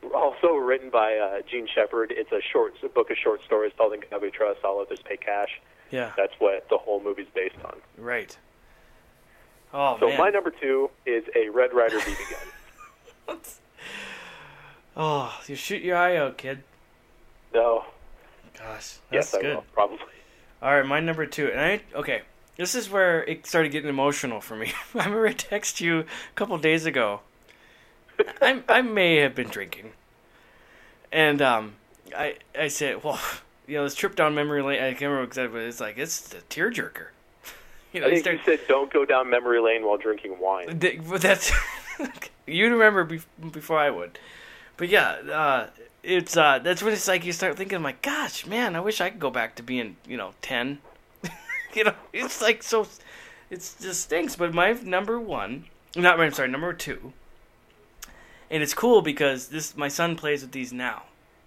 Also written by Gene Shepard. It's a book of short stories called In God We Trust, All Others Pay Cash. Yeah. That's what the whole movie's based on. Right. Oh, so man. my number 2 is a Red Ryder BB gun. Oh, you shoot your eye out, kid. No. Gosh, yes, that's I good. will, probably. All right, my number 2. And okay, this is where it started getting emotional for me. I remember I texted you a couple days ago. I may have been drinking. And I said, well, this trip down memory lane, I can't remember exactly, but it's like, it's a tearjerker. I think you said don't go down memory lane while drinking wine. That's you remember before I would. But yeah, it's that's when it's like you start thinking, like, gosh, man, I wish I could go back to being 10. It's like so. It just stinks. But my number 2. And it's cool because my son plays with these now.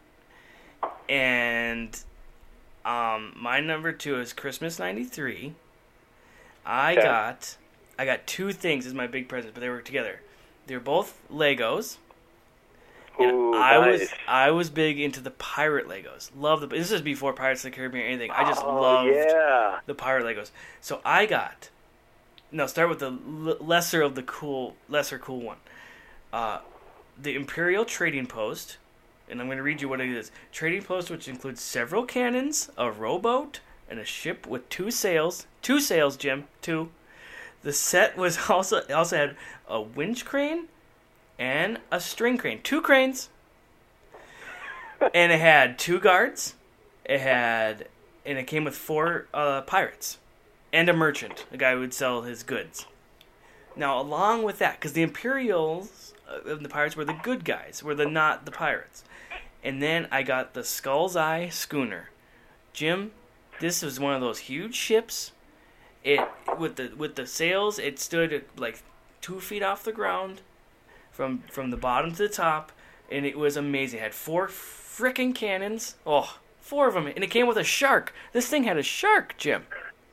And my number 2 is Christmas '93. I got 2 things as my big presents, but they were together. They were both Legos. Ooh, and nice. I was big into the pirate Legos. This is before Pirates of the Caribbean or anything. I just loved the pirate Legos. So I got. Now start with the lesser cool one. The Imperial Trading Post, and I'm going to read you what it is. Trading Post, which includes several cannons, a rowboat, and a ship with 2 sails. 2 sails, Jim. 2. The set was also had a winch crane and a string crane. 2 cranes. And it had 2 guards. And it came with 4 pirates. And a merchant, a guy who would sell his goods. Now, along with that, because the Imperials of the pirates were the good guys, not the pirates. And then I got the Skull's Eye schooner. Jim, this was one of those huge ships. It with the sails, it stood like 2 feet off the ground, from the bottom to the top, and it was amazing. It had 4 frickin' cannons. 4 of them, and it came with a shark. This thing had a shark, Jim.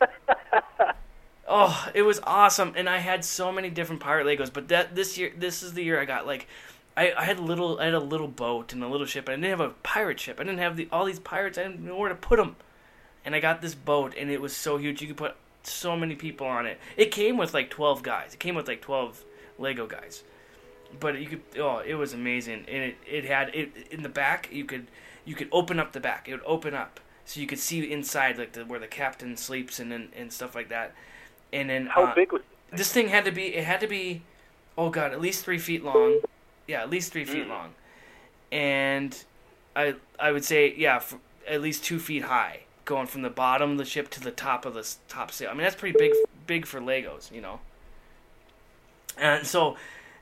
Oh, it was awesome, and I had so many different pirate Legos. But this is the year I got I had a little boat and a little ship. I didn't have a pirate ship. I didn't have all these pirates. I didn't know where to put them. And I got this boat, and it was so huge. You could put so many people on it. It came with 12 guys. It came with 12 Lego guys. But it was amazing. And it had in the back. You could open up the back. It would open up so you could see inside, where the captain sleeps and stuff like that. And then how big was this thing? Had to be, oh god, at least 3 feet long. Yeah, at least 3 feet long. And I would say at least 2 feet high, going from the bottom of the ship to the top of the top sail. I mean, that's pretty big for Legos, And so,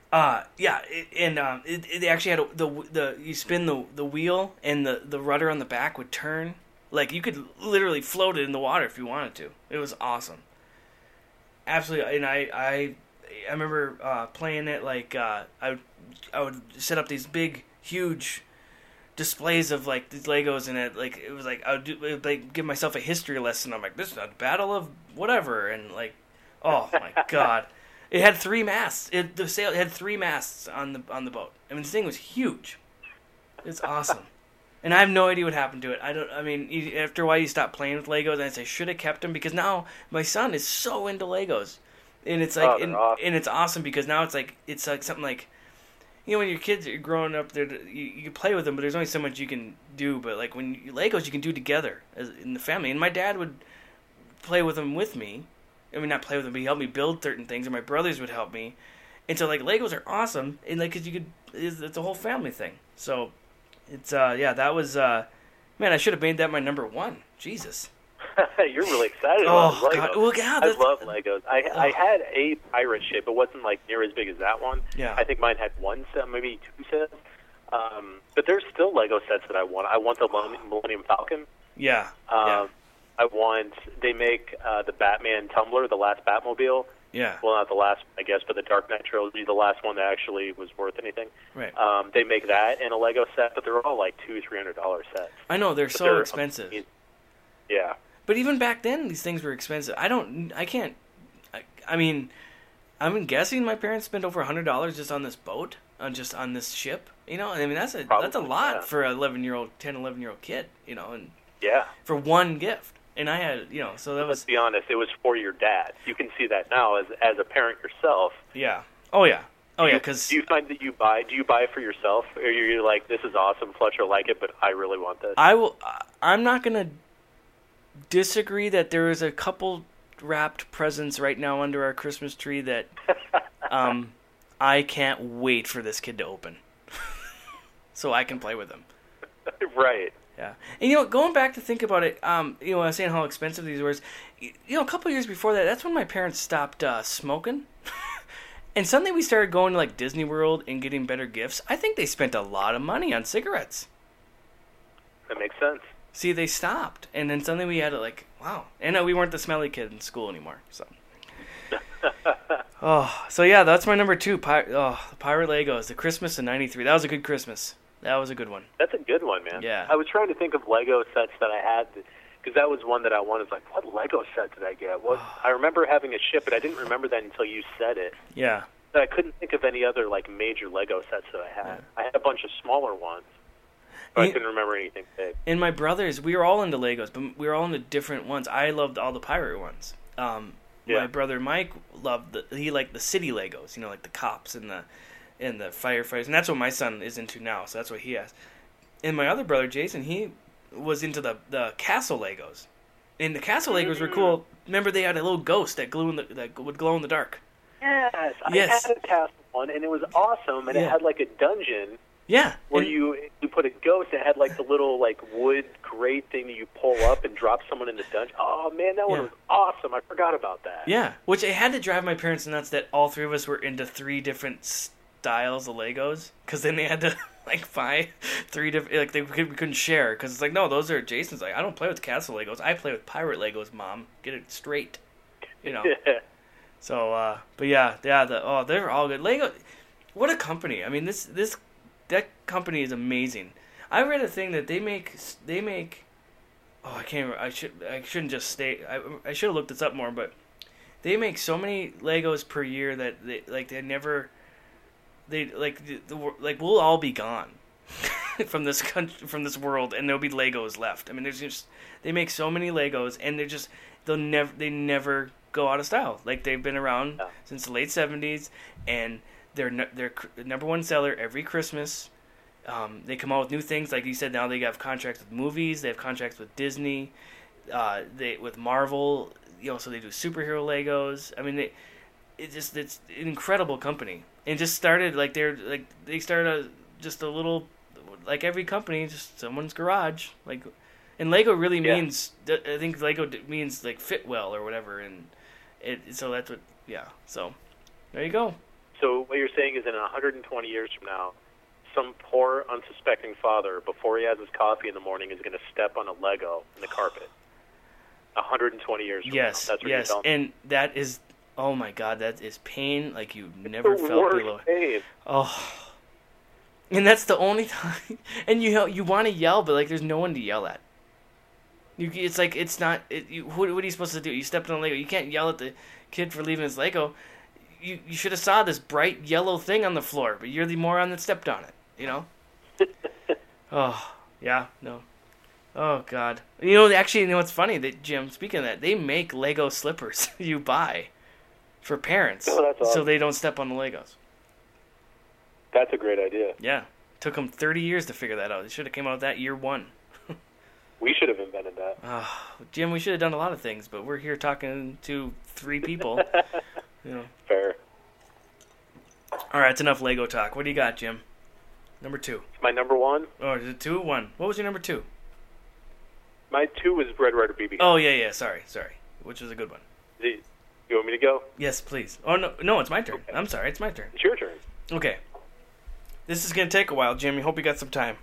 it actually had the you spin the wheel, and the rudder on the back would turn. You could literally float it in the water if you wanted to. It was awesome. Absolutely, and I remember playing it. I would set up these big, huge displays of these Legos, and it was I would give myself a history lesson. I'm like, this is a battle of whatever, and oh my god, it had 3 masts. The sail had 3 masts on the boat. I mean, this thing was huge. It's awesome. And I have no idea what happened to it. After a while you stop playing with Legos, and I say, should have kept them, because now my son is so into Legos. And it's awesome. And it's awesome because now it's something when your kids are growing up, you can play with them, but there's only so much you can do. But when Legos, you can do together in the family. And my dad would play with them with me. I mean, not play with them, but he helped me build certain things, and my brothers would help me. And so Legos are awesome, and because it's a whole family thing. So. It's that was man, I should have made that my number 1. Jesus. You're really excited about Legos. God. Well, God, I love Legos. I had a pirate ship. It wasn't near as big as that one. Yeah. I think mine had 1 set, maybe 2 sets. But there's still Lego sets that I want. I want the Millennium Falcon. Yeah. I want. They make the Batman Tumbler, the last Batmobile. Yeah. Well, not the last, I guess, but the Dark Knight trilogy, the last one that actually was worth anything. Right. They make that in a Lego set, but they're all $200-$300 sets. I know, they're so expensive. Yeah. But even back then, these things were expensive. I'm guessing my parents spent over $100 just on this boat. just on this ship. You know, I mean that's a Probably, lot for an 11-year-old kid. You know, and Yeah. for one gift. And I had, you know, so that Let's was be honest, it was for your dad. You can see that now as a parent yourself. yeah. Oh yeah. Oh yeah. Because Do you find that do you buy for yourself, or you're like, this is awesome, Fletcher like it, but I really want this? I'm not gonna disagree that there is a couple wrapped presents right now under our Christmas tree that I can't wait for this kid to open, so I can play with them. Right. Yeah, and you know, going back to think about it, you know, I was saying how expensive these were. You know, a couple years before that, that's when my parents stopped smoking, and suddenly we started going to like Disney World and getting better gifts. I think they spent a lot of money on cigarettes. That makes sense. See, they stopped, and then suddenly we had to like, wow. And we weren't the smelly kid in school anymore. So, so yeah, that's my number 2. The Pirate Legos, the Christmas in '93. That was a good Christmas. That was a good one. That's a good one, man. Yeah. I was trying to think of Lego sets that I had, because that was one that I wanted. Like, what Lego set did I get? I remember having a ship, but I didn't remember that until you said it. Yeah. I couldn't think of any other like major Lego sets that I had. Yeah. I had a bunch of smaller ones, but I couldn't remember anything big. And my brothers, we were all into Legos, but we were all into different ones. I loved all the pirate ones. My brother Mike he liked the city Legos, you know, like the cops and the firefighters, and that's what my son is into now, so that's what he has. And my other brother Jason, he was into the castle Legos, and the castle Legos were cool. Remember, they had a little ghost that would glow in the dark. Yes, I had a castle one, and it was awesome, and it had like a dungeon. Yeah, where you put a ghost that had like the little like wood grate thing that you pull up and drop someone in the dungeon. Oh man, that one was awesome. I forgot about that. Yeah, which it had to drive my parents nuts that all three of us were into 3 different styles of Legos, because then they had to like buy 3 different, like we couldn't share, because it's like, no, those are Jason's. Like, I don't play with castle Legos, I play with pirate Legos, Mom. Get it straight, you know. So, but yeah, they're all good. Lego, what a company! I mean, that company is amazing. I read a thing that they make. Oh, I can't remember. I shouldn't just stay. I should have looked this up more, but they make so many Legos per year that we'll all be gone from this country, from this world, and there'll be Legos left. I mean, they make so many Legos, and they never go out of style. Like, they've been around since the late 70s, and they're number 1 seller every Christmas. They come out with new things, like you said. Now they have contracts with movies. They have contracts with Disney, with Marvel. You know, so they do superhero Legos. I mean, it's an incredible company. And just started they started just a little, like every company, just someone's garage. Like, and Lego really means, I think Lego means like fit well or whatever, and so that's what. Yeah. So there you go. So what you're saying is, in 120 years from now, some poor, unsuspecting father, before he has his coffee in the morning, is going to step on a Lego in the carpet. 120 years from now. That's what you're telling me. And that is, oh my God, that is pain like you've never felt below. Pain. Oh. And that's the only time. And you want to yell, but like there's no one to yell at. It's like, it's not, what are you supposed to do? You step on a Lego. You can't yell at the kid for leaving his Lego. You should have saw this bright yellow thing on the floor, but you're the moron that stepped on it, you know? Oh, yeah, no. Oh, God. You know what's funny? That, Jim, speaking of that, they make Lego slippers you buy for parents, that's awesome. So they don't step on the Legos. That's a great idea. Yeah. Took them 30 years to figure that out. They should have came out with that year 1. We should have invented that. Jim, we should have done a lot of things, but we're here talking to 3 people. You know. Fair. All right, it's enough Lego talk. What do you got, Jim? Number 2. My number 1? Oh, is it 2 or 1? What was your number 2? My 2 was Red Ryder BB gun. Oh, yeah. Sorry. Which was a good one. You want me to go? Yes, please. Oh, no, it's my turn. Okay. I'm sorry, it's my turn. It's your turn. Okay. This is going to take a while, Jim. I hope you got some time.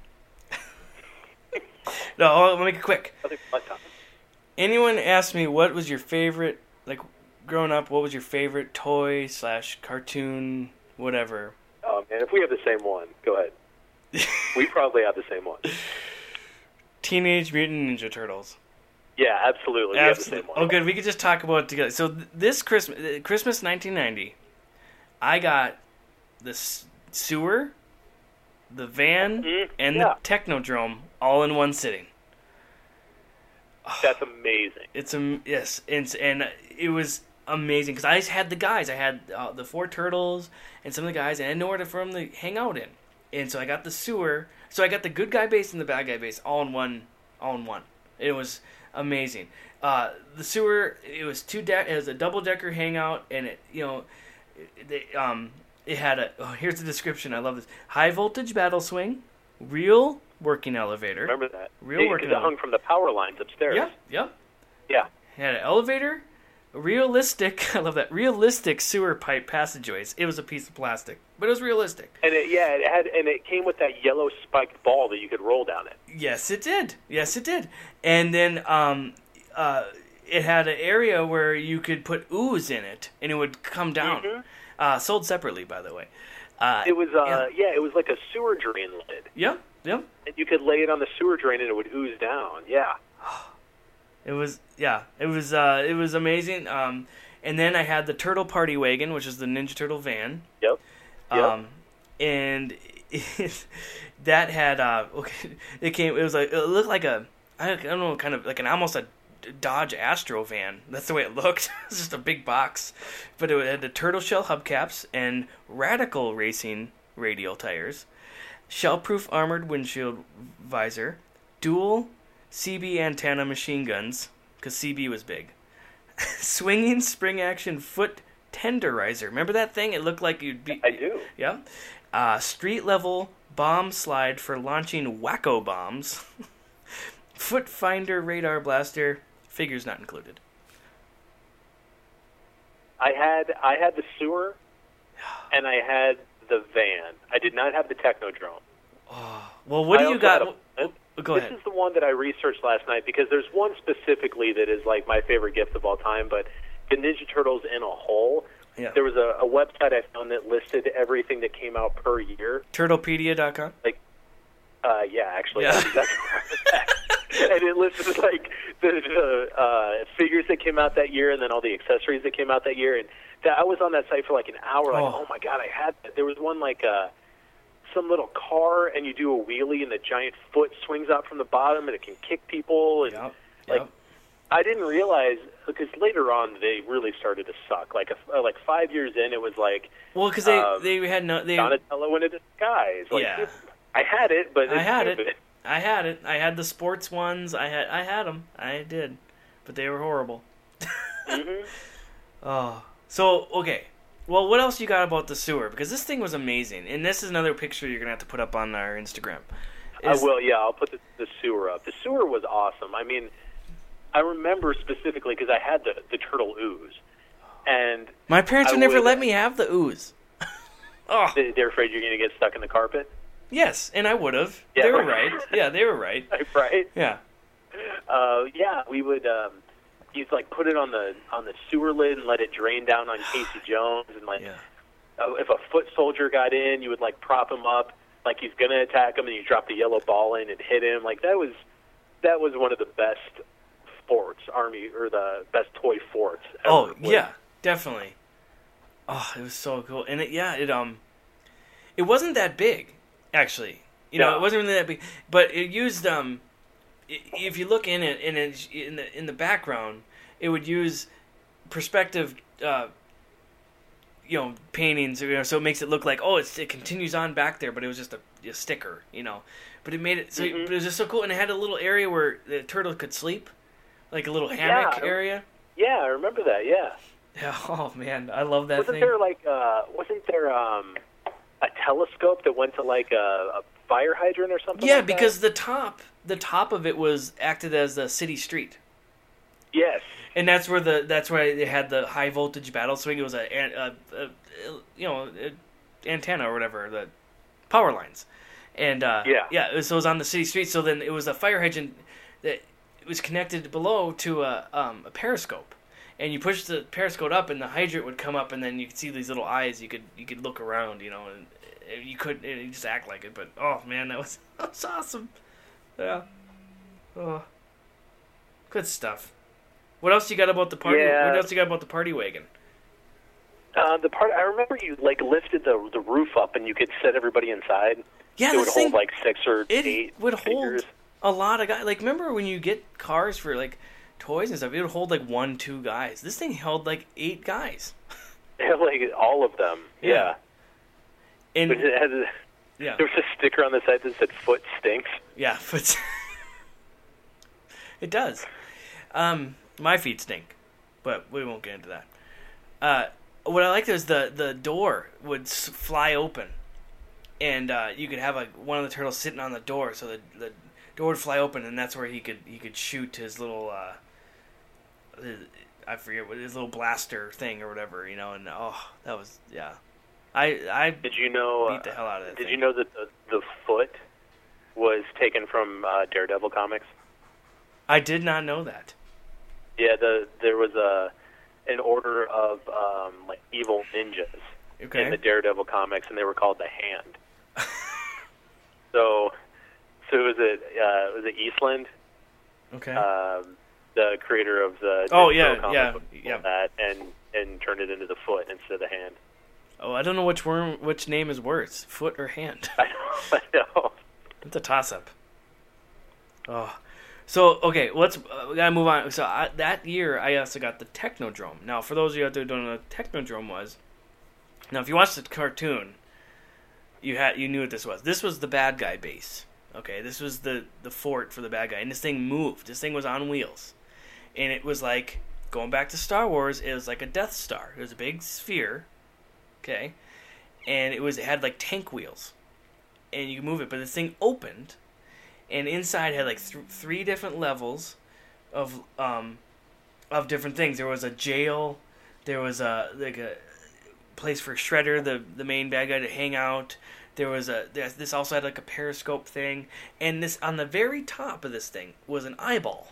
No, I'll make it quick. Anyone asked me what was your favorite, like, growing up, what was your favorite toy / cartoon, whatever? Oh, man, if we have the same one, go ahead. We probably have the same one. Teenage Mutant Ninja Turtles. Yeah, absolutely. We have the same one. Oh, good. We could just talk about it together. So this Christmas 1990, I got this sewer, the van, and yeah. the Technodrome all in one sitting. That's amazing. Yes, and it was amazing because I had the guys. I had the 4 turtles and some of the guys, and I had nowhere for them to hang out in. And so I got the sewer. So I got the good guy base and the bad guy base all in one. It was amazing. The sewer, it was it was a double decker hangout, and it had here's the description. I love this: high voltage battle swing, real working elevator. Remember that? Real working. It hung from the power lines upstairs. Yeah. Yeah. It had an elevator, realistic. I love that realistic sewer pipe passageways. It was a piece of plastic, but it was realistic. And it came with that yellow spiked ball that you could roll down it. Yes, it did. And then it had an area where you could put ooze in it, and it would come down. Mm-hmm. Sold separately, by the way. It was it was like a sewer drain lid. Yep. And you could lay it on the sewer drain, and it would ooze down. Yeah. It was amazing. And then I had the Turtle Party Wagon, which is the Ninja Turtle van. Yep. And that had it looked like a I don't know, kind of like almost a Dodge Astro van. That's the way it looked. It was just a big box, but it had the turtle shell hubcaps and Radical Racing radial tires, shell-proof armored windshield visor, dual CB antenna machine guns, because CB was big, swinging spring-action foot tenderizer. Remember that thing? It looked like you'd be... I do. Yeah. Street-level bomb slide for launching wacko bombs. Foot finder radar blaster. Figures not included. I had the sewer, and I had the van. I did not have the Technodrome. Oh, well, what do you got? Go ahead. This is the one that I researched last night because there's one specifically that is like my favorite gift of all time, but the Ninja Turtles in a whole. Yeah. There was a website I found that listed everything that came out per year. Turtlepedia.com? Actually. That's exactly where and it listed like the figures that came out that year and then all the accessories that came out that year. And I was on that site for like an hour. Like, oh my God, I had that. There was one like some little car and you do a wheelie and the giant foot swings out from the bottom and it can kick people. And I didn't realize because later on they really started to suck. Like 5 years in, it was like because they had no Donatello into disguise. Like, I had it, but I had it. I had the sports ones. I had them. I did, but they were horrible. Mm-hmm. Oh, so okay. Well, what else you got about the sewer? Because this thing was amazing, and this is another picture you're gonna have to put up on our Instagram. I will. Yeah, I'll put the sewer up. The sewer was awesome. I mean, I remember specifically because I had the turtle ooze, and my parents would never let me have the ooze. Oh, they're afraid you're gonna get stuck in the carpet. Yes, and I would have. Yeah, they were right. Yeah, they were right. Right. Yeah. We would you'd like put it on the sewer lid and let it drain down on Casey Jones, and if a foot soldier got in, you would like prop him up like he's gonna attack him, and you drop the yellow ball in and hit him. Like that was one of the best forts, army or the best toy forts ever. Oh yeah, definitely. Oh, it was so cool, and it wasn't that big. Actually, it wasn't really that big, but it used if you look in it in the background, it would use perspective, paintings, so it makes it look like it continues on back there, but it was just a sticker, but it made it so but it was just so cool, and it had a little area where the turtle could sleep, like a little hammock area. Yeah, I remember that. Yeah. Yeah. Oh man, I love that thing. Wasn't there a telescope that went to like a fire hydrant or something? Yeah, like because that? the top of it was acted as a city street. Yes, and that's where they had the high voltage battle swing. It was antenna or whatever, the power lines, and so it was on the city street. So then it was a fire hydrant that was connected below to a periscope. And you push the periscope up, and the hydrant would come up, and then you could see these little eyes. You could look around, and you couldn't just act like it. But oh man, that was awesome. Yeah. Oh, good stuff. What else you got about the party? Yeah. What else you got about the party wagon? The part I remember, you like lifted the roof up and you could set everybody inside. Yeah, it would hold like 6 or 8. It would figures. hold a lot of guys. Like, remember when you get cars for like toys and stuff? It would hold like 1-2 guys. This thing held like 8 guys. Like all of them. Yeah. And But it had yeah, there was a sticker on the side that said "Foot stinks." yeah, but it does. My feet stink, but we won't get into that. What I liked is the door would fly open, and you could have one of the turtles sitting on the door, so the door would fly open, and that's where he could shoot his little I forget what his little blaster thing or whatever, and that was I Did you know? beat the hell out of that Did thing. you know that the foot was taken from Daredevil comics? I did not know that. Yeah, there was an order of like evil ninjas in the Daredevil comics, and they were called the Hand. so was it Eastland? Okay. The creator of the that and turned it into the foot instead of the hand. Oh, I don't know which name is worse, foot or hand. I know. It's a toss-up. Oh, so okay, we gotta move on. So that year, I also got the Technodrome. Now, for those of you out there who don't know what Technodrome was, now if you watched the cartoon, you knew what this was. This was the bad guy base. Okay, this was the fort for the bad guy, and this thing moved. This thing was on wheels, and it was like going back to Star Wars. It was like a Death Star. It was a big sphere. Okay, and it had like tank wheels, and you could move it. But this thing opened, and inside had like 3 different levels of different things. There was a jail, there was a place for Shredder, the main bad guy, to hang out. There was this also had like a periscope thing, and this on the very top of this thing was an eyeball,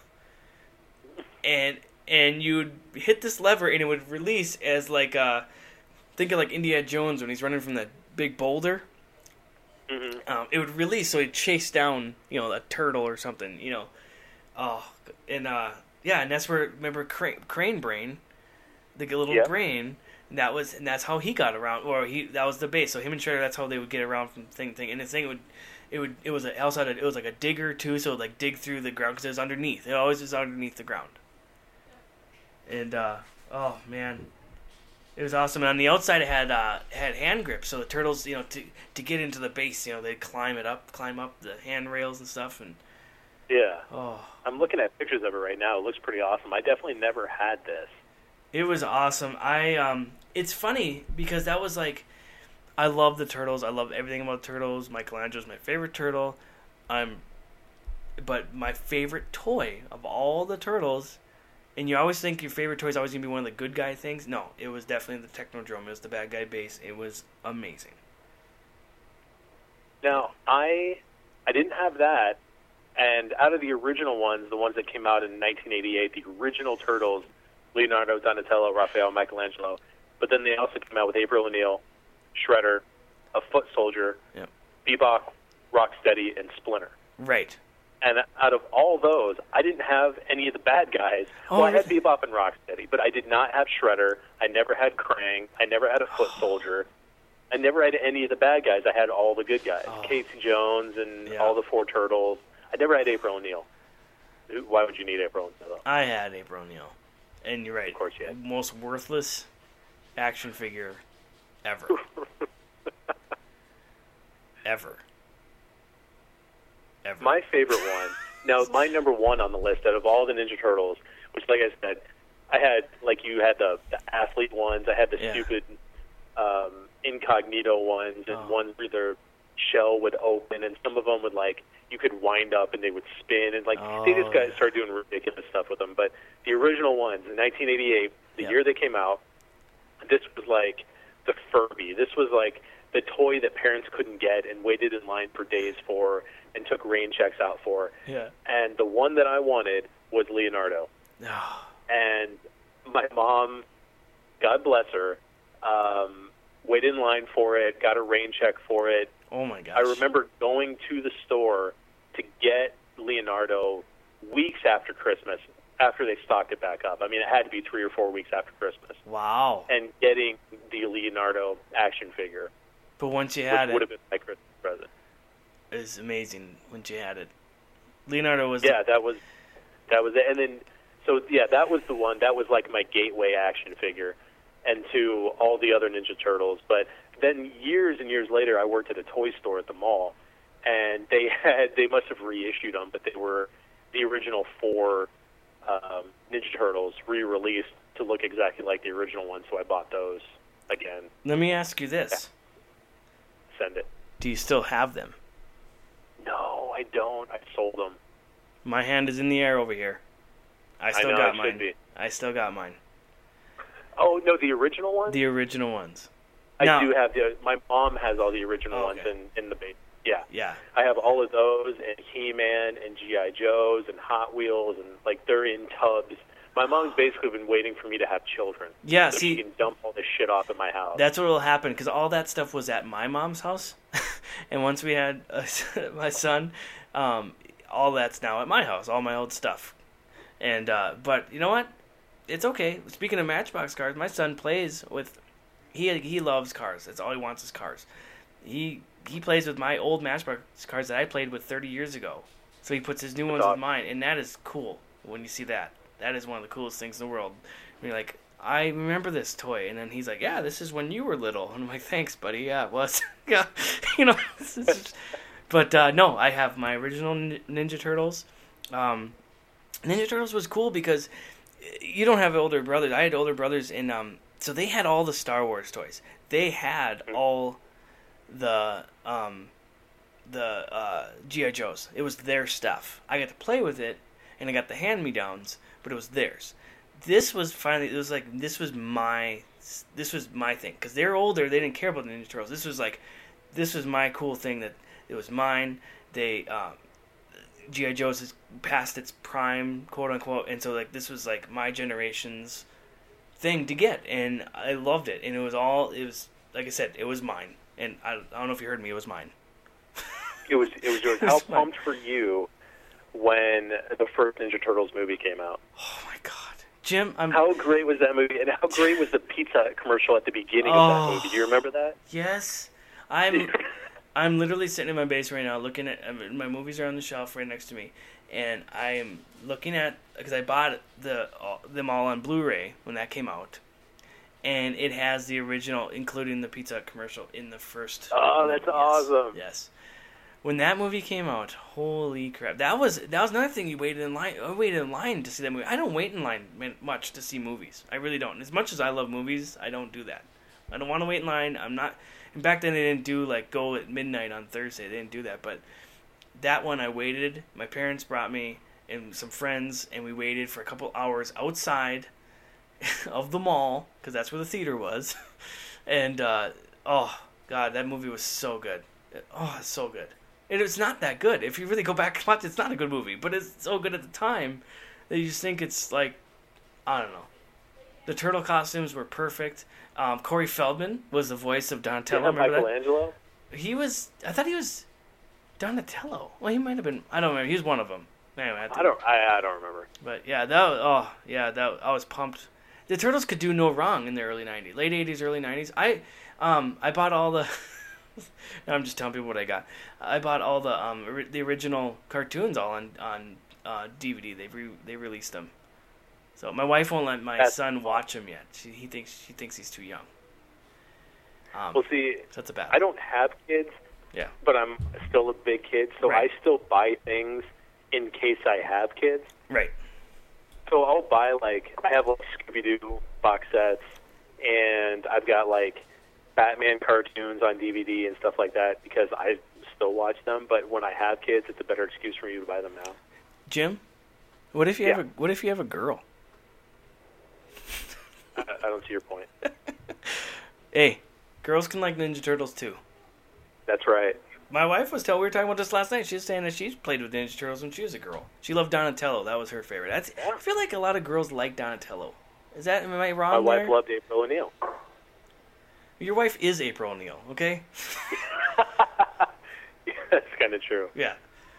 and you'd hit this lever and it would release as like think of like Indiana Jones when he's running from that big boulder. Mm-hmm. It would release, so he'd chase down, a turtle or something, and that's where, remember Crane Brain, the little brain, that's how he got around, that was the base. So him and Shredder, that's how they would get around from thing, and the thing it was like a digger too, so it would like dig through the ground because it was underneath. It always was underneath the ground. And oh man. It was awesome. And on the outside, it had hand grips, so the turtles, to get into the base, they'd climb up the handrails and stuff. And I'm looking at pictures of it right now. It looks pretty awesome. I definitely never had this. It was awesome. It's funny because that was like, I love the turtles. I love everything about the turtles. Michelangelo's my favorite turtle. But my favorite toy of all the turtles. And you always think your favorite toy is always going to be one of the good guy things. No, it was definitely the Technodrome. It was the bad guy base. It was amazing. Now, I didn't have that, and out of the original ones, the ones that came out in 1988, the original Turtles, Leonardo, Donatello, Raphael, Michelangelo, but then they also came out with April O'Neil, Shredder, a Foot Soldier, Bebop, Rocksteady, and Splinter. Right. And out of all those, I didn't have any of the bad guys. I had Bebop and Rocksteady, but I did not have Shredder. I never had Krang. I never had a Foot Soldier. I never had any of the bad guys. I had all the good guys. Casey Jones and all the 4 Turtles. I never had April O'Neil. Why would you need April O'Neil, though? I had April O'Neil. And you're right. Of course you had. Most worthless action figure ever. Ever. My favorite one. Now, my number 1 on the list out of all the Ninja Turtles, which, like I said, I had, like you had the athlete ones. I had the stupid incognito ones, and ones where their shell would open, and some of them would, like, you could wind up and they would spin, and, like, they just started doing ridiculous stuff with them. But the original ones, in 1988, the year they came out, this was, like, the Furby. This was, like, the toy that parents couldn't get and waited in line for days for and took rain checks out for. Yeah. And the one that I wanted was Leonardo. And my mom, God bless her, waited in line for it, got a rain check for it. Oh, my gosh. I remember going to the store to get Leonardo weeks after Christmas. after they stocked it back up. I mean, it had to be 3 or 4 weeks after Christmas. Wow. And getting the Leonardo action figure, But once you had would it, have been my Christmas present. it was amazing once you had it. Leonardo was... Yeah, that was it. And then, so yeah, that was the one. That was like my gateway action figure, and to all the other Ninja Turtles. But then years and years later, I worked at a toy store at the mall, and they must have reissued them, but they were the original 4 Ninja Turtles re-released to look exactly like the original one. So I bought those again. Let me ask you this. Yeah. Send it. Do you still have them? No, I don't. I sold them. My hand is in the air over here. I still know, got it mine. should be. I still got mine. Oh no, the original one. The original ones. I Now- do have my mom has all the original Oh, ones okay. in the base. Yeah. Yeah. I have all of those, and He-Man, and G.I. Joes, and Hot Wheels, and like they're in tubs. My mom's basically been waiting for me to have children. Yeah, so see- she can dump all this shit off at my house. That's what will happen, because all that stuff was at my mom's house. And once we had my son, all that's now at my house, all my old stuff. And but you know what? It's okay. Speaking of Matchbox cars, my son plays with... He loves cars. That's all he wants is cars. He plays with my old Matchbox cars that I played with 30 years ago. So he puts his new ones with mine, and that is cool when you see that. That is one of the coolest things in the world. And you're like, I remember this toy, and then he's like, yeah, this is when you were little. And I'm like, thanks, buddy. Yeah, it was. Yeah, you know. But no, I have my original Ninja Turtles. Ninja Turtles was cool because you don't have older brothers. I had older brothers, and so they had all the Star Wars toys. They had all the G.I. Joes. It was their stuff. I got to play with it, and I got the hand-me-downs, but it was theirs. This was finally, it was like, this was my thing. Because they're older, they didn't care about the Ninja Turtles. This was my cool thing that it was mine. They, G.I. Joe's is past its prime, quote-unquote, and so, like, this was, like, my generation's thing to get, and I loved it. And it was, like I said, it was mine. And I don't know if you heard me, it was mine. It was yours. How pumped for you when the first Ninja Turtles movie came out? Oh, my God. Jim, how great was that movie, and how great was the pizza commercial at the beginning of that movie? Do you remember that? Yes. I'm literally sitting in my base right now looking at... my movies are on the shelf right next to me, and I am looking at... Because I bought them all on Blu-ray when that came out, and it has the original, including the pizza commercial, in the first... Oh, that's awesome. Yes. When that movie came out, holy crap. That was another thing you waited in line. I waited in line to see that movie. I don't wait in line much to see movies. I really don't. As much as I love movies, I don't do that. I don't want to wait in line. I'm not... And back then they didn't do, like, go at midnight on Thursday. They didn't do that. But that one I waited. My parents brought me and some friends, and we waited for a couple hours outside of the mall, because that's where the theater was. And, oh, God, that movie was so good. Oh, it's so good. And it's not that good. If you really go back and watch it, it's not a good movie. But it's so good at the time that you just think it's, like, I don't know. The turtle costumes were perfect. Corey Feldman was the voice of Donatello. Remember Michelangelo? That? I thought he was Donatello. Well, he might have been. I don't remember. He was one of them. Anyway, I don't remember. But yeah, I was pumped. The Turtles could do no wrong in the early '90s, late '80s, early '90s. I bought all the. I'm just telling people what I got. I bought all the original cartoons all on DVD. They released them. So my wife won't let my son watch them yet. She thinks he's too young. Well, see, so that's a battle. I don't have kids. Yeah. But I'm still a big kid, so right. I still buy things in case I have kids. Right. So I'll buy, like, I have, like, Scooby-Doo box sets, and I've got, like, Batman cartoons on DVD and stuff like that because I still watch them. But when I have kids, it's a better excuse for me to buy them now. Jim, what if you have a girl? I don't see your point. Hey, girls can like Ninja Turtles too. That's right. My wife we were talking about this last night. She was saying that she's played with Ninja Turtles when she was a girl. She loved Donatello. That was her favorite. I feel like a lot of girls like Donatello. Am I wrong? My wife loved April O'Neil. Your wife is April O'Neil, okay? That's kind of true. Yeah.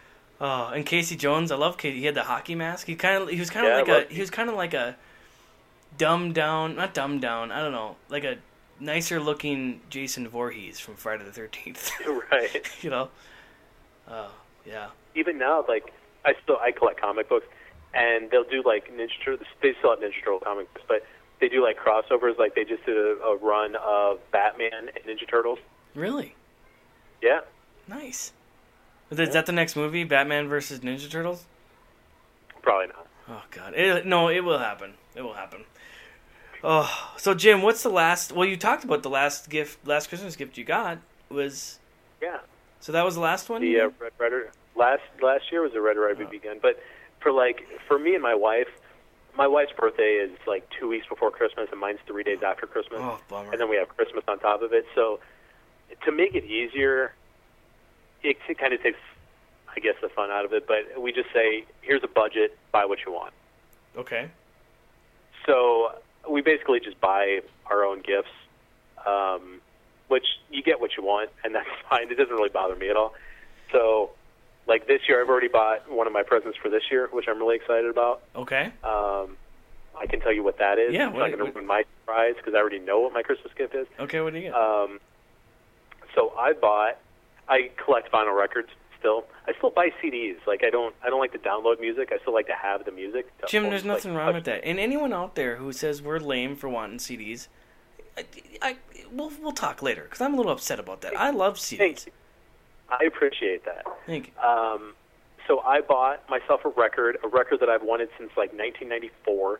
Oh, and Casey Jones, I love Casey. He had the hockey mask. He was kind of like a dumbed down, not dumbed down. I don't know, like a nicer looking Jason Voorhees from Friday the 13th. Right. You know. Oh, yeah. Even now, like I collect comic books, and they'll do like Ninja Turtles. They still have Ninja Turtle comic books, but they do like crossovers. Like they just did a run of Batman and Ninja Turtles. Really? Yeah. Nice. Is that the next movie, Batman versus Ninja Turtles? Probably not. Oh God, it will happen. It will happen. Oh, so Jim, what's the last? Well, you talked about the last Christmas gift you got was. Yeah. So that was the last one. The last year was the Red Red Weekend, but for me and my wife's birthday is like 2 weeks before Christmas, and mine's 3 days after Christmas. Oh, bummer. And then we have Christmas on top of it. So to make it easier, it kind of takes, I guess, the fun out of it. But we just say, here's a budget, buy what you want. Okay. So we basically just buy our own gifts, which you get what you want, and that's fine. It doesn't really bother me at all. So, like this year, I've already bought one of my presents for this year, which I'm really excited about. Okay. I can tell you what that is. Yeah. I'm not going to ruin my surprise because I already know what my Christmas gift is. Okay, what do you get? So I collect vinyl records still. I still buy CDs. Like I don't like to download music. I still like to have the music. Jim, there's nothing wrong with that. And anyone out there who says we're lame for wanting CDs, we'll talk later because I'm a little upset about that. I love CDs. Thank you. I appreciate that. Thank you. So I bought myself a record that I've wanted since like 1994.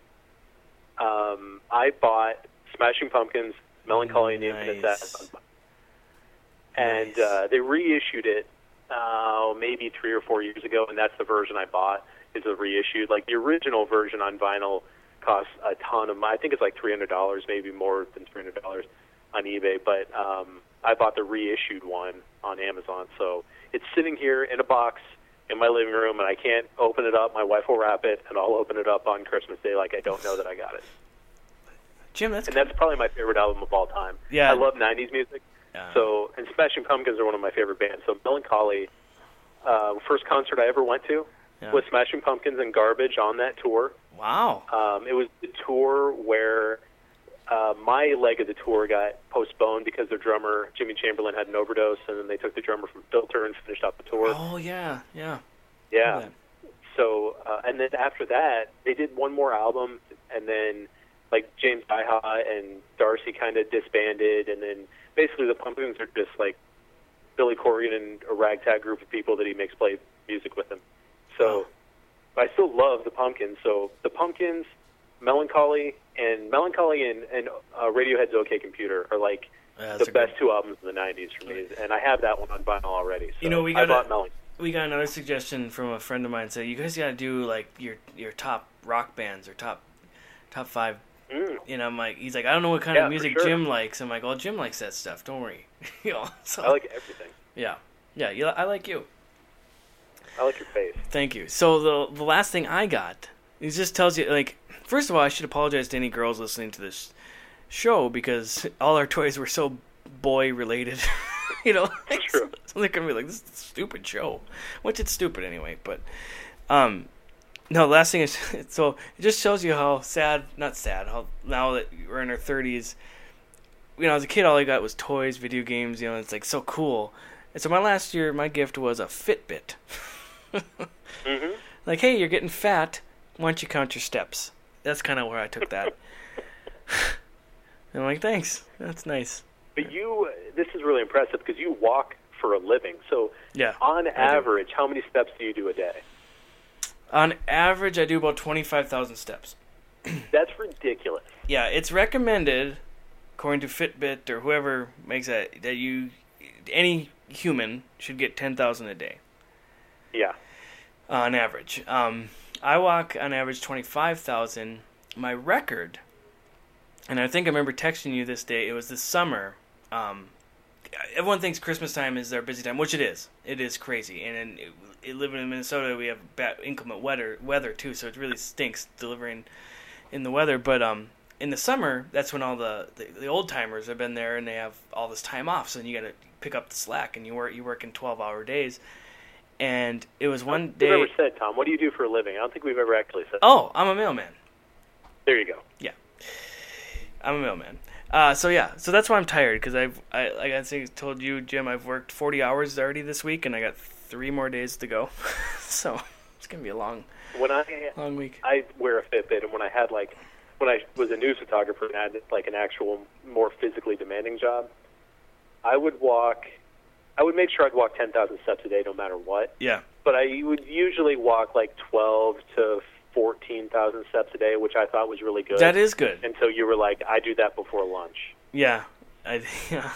I bought Smashing Pumpkins' Melancholy and the Infinite Sadness. And they reissued it maybe 3 or 4 years ago, and that's the version I bought, is a reissued. Like the original version on vinyl costs a ton of money. I think it's like $300, maybe more than $300 on eBay, but I bought the reissued one on Amazon. So it's sitting here in a box in my living room, and I can't open it up. My wife will wrap it, and I'll open it up on Christmas Day like I don't know that I got it. Jim, that's probably my favorite album of all time. Yeah. I love 90s music. So, and Smashing Pumpkins are one of my favorite bands. So Melancholy, first concert I ever went to was Smashing Pumpkins and Garbage on that tour. Wow. It was the tour where my leg of the tour got postponed because their drummer, Jimmy Chamberlain, had an overdose, and then they took the drummer from Filter and finished out the tour. Oh, yeah. Yeah. So, and then after that, they did one more album, and then, like, James Iha and Darcy kind of disbanded, and then basically the Pumpkins are just like Billy Corgan and a ragtag group of people that he makes play music with him. So I still love the Pumpkins. So the Pumpkins, Melancholy and Radiohead's OK Computer are like the best two albums of the 90s for me. And I have that one on vinyl already. So we got another suggestion from a friend of mine. Say you guys got to do like your top rock bands or top 5. You know, I'm like, he's like, I don't know what kind of music Jim likes. I'm like, well, Jim likes that stuff. Don't worry. So, I like everything. Yeah. I like you. I like your face. Thank you. So the last thing I got, it just tells you, like, first of all, I should apologize to any girls listening to this show because all our toys were so boy related. True. So they're gonna be like, this is a stupid show, which it's stupid anyway. But no, last thing is, so it just shows you how how now that we're in our 30s, as a kid, all I got was toys, video games, it's like so cool. And so last year, my gift was a Fitbit. Mm-hmm. Like, hey, you're getting fat. Why don't you count your steps? That's kind of where I took that. I'm like, thanks. That's nice. But this is really impressive because you walk for a living. So on average, how many steps do you do a day? On average, I do about 25,000 steps. That's ridiculous. Yeah, it's recommended, according to Fitbit or whoever makes that any human should get 10,000 a day. Yeah. On average. I walk on average 25,000. My record, and I think I remember texting you this day, it was this summer. Everyone thinks Christmas time is their busy time, which it is. It is crazy. And living in Minnesota, we have bad inclement weather too, so it really stinks delivering in the weather. But in the summer, that's when all the old timers have been there and they have all this time off. So then you got to pick up the slack and you work in 12-hour days. And it was one We've day. never said, Tom, what do you do for a living? I don't think we've ever actually said. Oh, I'm a mailman. There you go. Yeah, I'm a mailman. So that's why I'm tired, because like I told you, Jim, I've worked 40 hours already this week, and I got 3 more days to go. So it's gonna be a long week. I wear a Fitbit, and when I was a news photographer and had like an actual more physically demanding job, I would make sure I'd walk 10,000 steps a day no matter what. Yeah. But I would usually walk like 12 to 14,000 steps a day, which I thought was really good. That is good. And so you were like, I do that before lunch. Yeah. Yeah.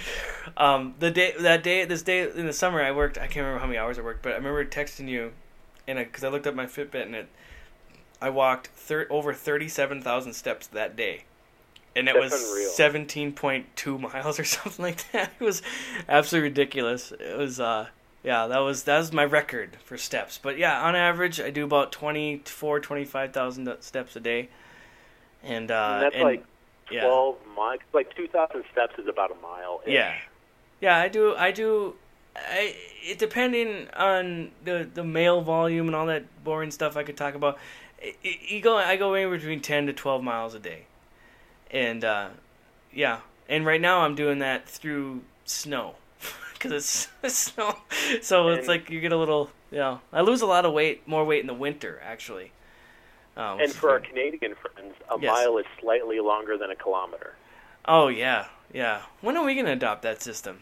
This day in the summer, I worked. I can't remember how many hours I worked, but I remember texting you, and because I looked up my Fitbit, and I walked over 37,000 steps that day, and it was 17.2 miles or something like that. It was absolutely ridiculous. It was that was my record for steps. But yeah, on average, I do about 25,000 steps a day, and that's like 12 miles. Like 2,000 steps is about a mile. Yeah, I do. It depending on the mail volume and all that boring stuff I could talk about. I go anywhere between 10 to 12 miles a day, and and right now I'm doing that through snow because it's snow. So it's like you get a little, I lose a lot of more weight in the winter actually. And for our Canadian friends, a mile is slightly longer than a kilometer. Oh yeah. When are we going to adopt that system?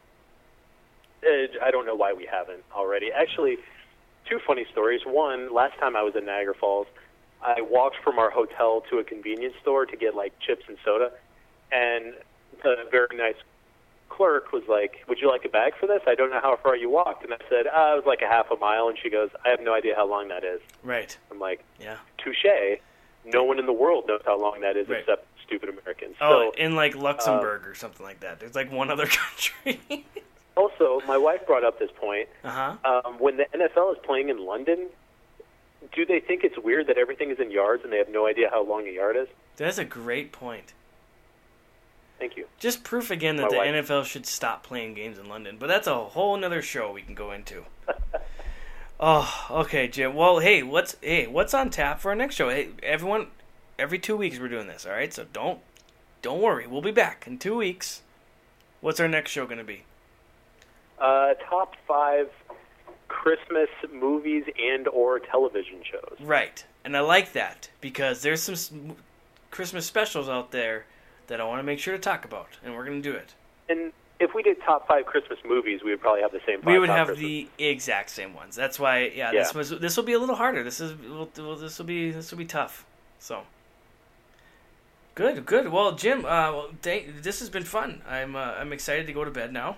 I don't know why we haven't already. Actually, 2 funny stories. One, last time I was in Niagara Falls, I walked from our hotel to a convenience store to get like chips and soda, and the very nice clerk was like, "Would you like a bag for this? I don't know how far you walked." And I said, "It was like a half a mile." And she goes, "I have no idea how long that is." Right. I'm like, "Yeah, touche. No one in the world knows how long that is except stupid Americans." Oh, so, in like Luxembourg or something like that. There's like one other country. Also, my wife brought up this point. When the NFL is playing in London, do they think it's weird that everything is in yards and they have no idea how long a yard is? That's a great point. Thank you. Just proof again that the NFL should stop playing games in London. But that's a whole other show we can go into. Oh, okay, Jim. Well, hey, what's on tap for our next show? Hey, everyone, every 2 weeks we're doing this, all right? So don't worry. We'll be back in 2 weeks. What's our next show going to be? Top 5 Christmas movies and or television shows. Right. And I like that because there's some Christmas specials out there that I want to make sure to talk about, and we're going to do it. And if we did top 5 Christmas movies, we would probably have the same 5. We would have the exact same ones. That's why, this will be a little harder. This will be tough. So good. Well, Jim, this has been fun. I'm excited to go to bed now.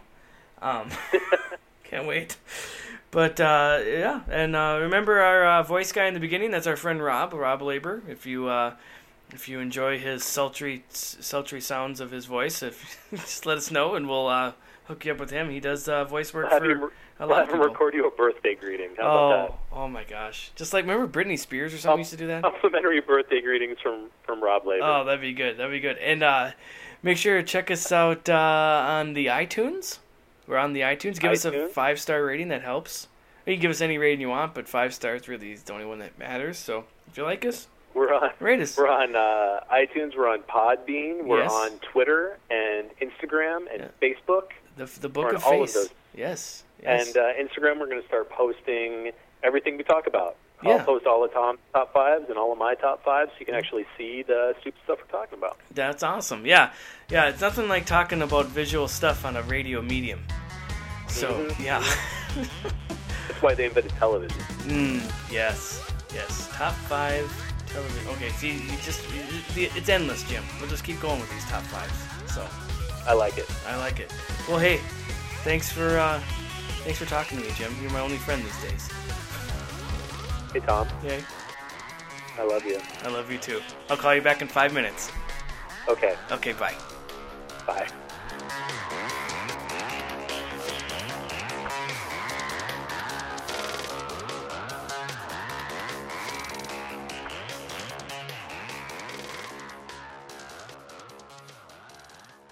Can't wait. But and remember our voice guy in the beginning. That's our friend Rob Labor. If you enjoy his sultry sounds of his voice, just let us know and we'll hook you up with him. He does voice work for a lot of people. Have him record you a birthday greeting. How about that? Oh my gosh! Just like remember Britney Spears or something used to do that. Complimentary birthday greetings from Rob Labor. Oh, that'd be good. And make sure to check us out on the iTunes. We're on the iTunes. Give us a 5-star rating. That helps. You can give us any rating you want, but 5 stars really is the only one that matters. So if you like us, rate us. We're on iTunes. We're on Podbean. We're on Twitter and Instagram and Facebook. The Book of all Face. Of those. Yes. And Instagram, we're going to start posting everything we talk about. I'll post all the Tom's top 5s and all of my top 5s so you can actually see the stupid stuff we're talking about. That's awesome. Yeah, it's nothing like talking about visual stuff on a radio medium. So, yeah. That's why they invented television. Yes. Top 5 television. Okay, see, it's endless, Jim. We'll just keep going with these top 5s. So I like it. Well, hey, thanks for talking to me, Jim. You're my only friend these days. Hey, Tom. Hey. I love you. I love you, too. I'll call you back in 5 minutes. Okay. Okay, bye. Bye.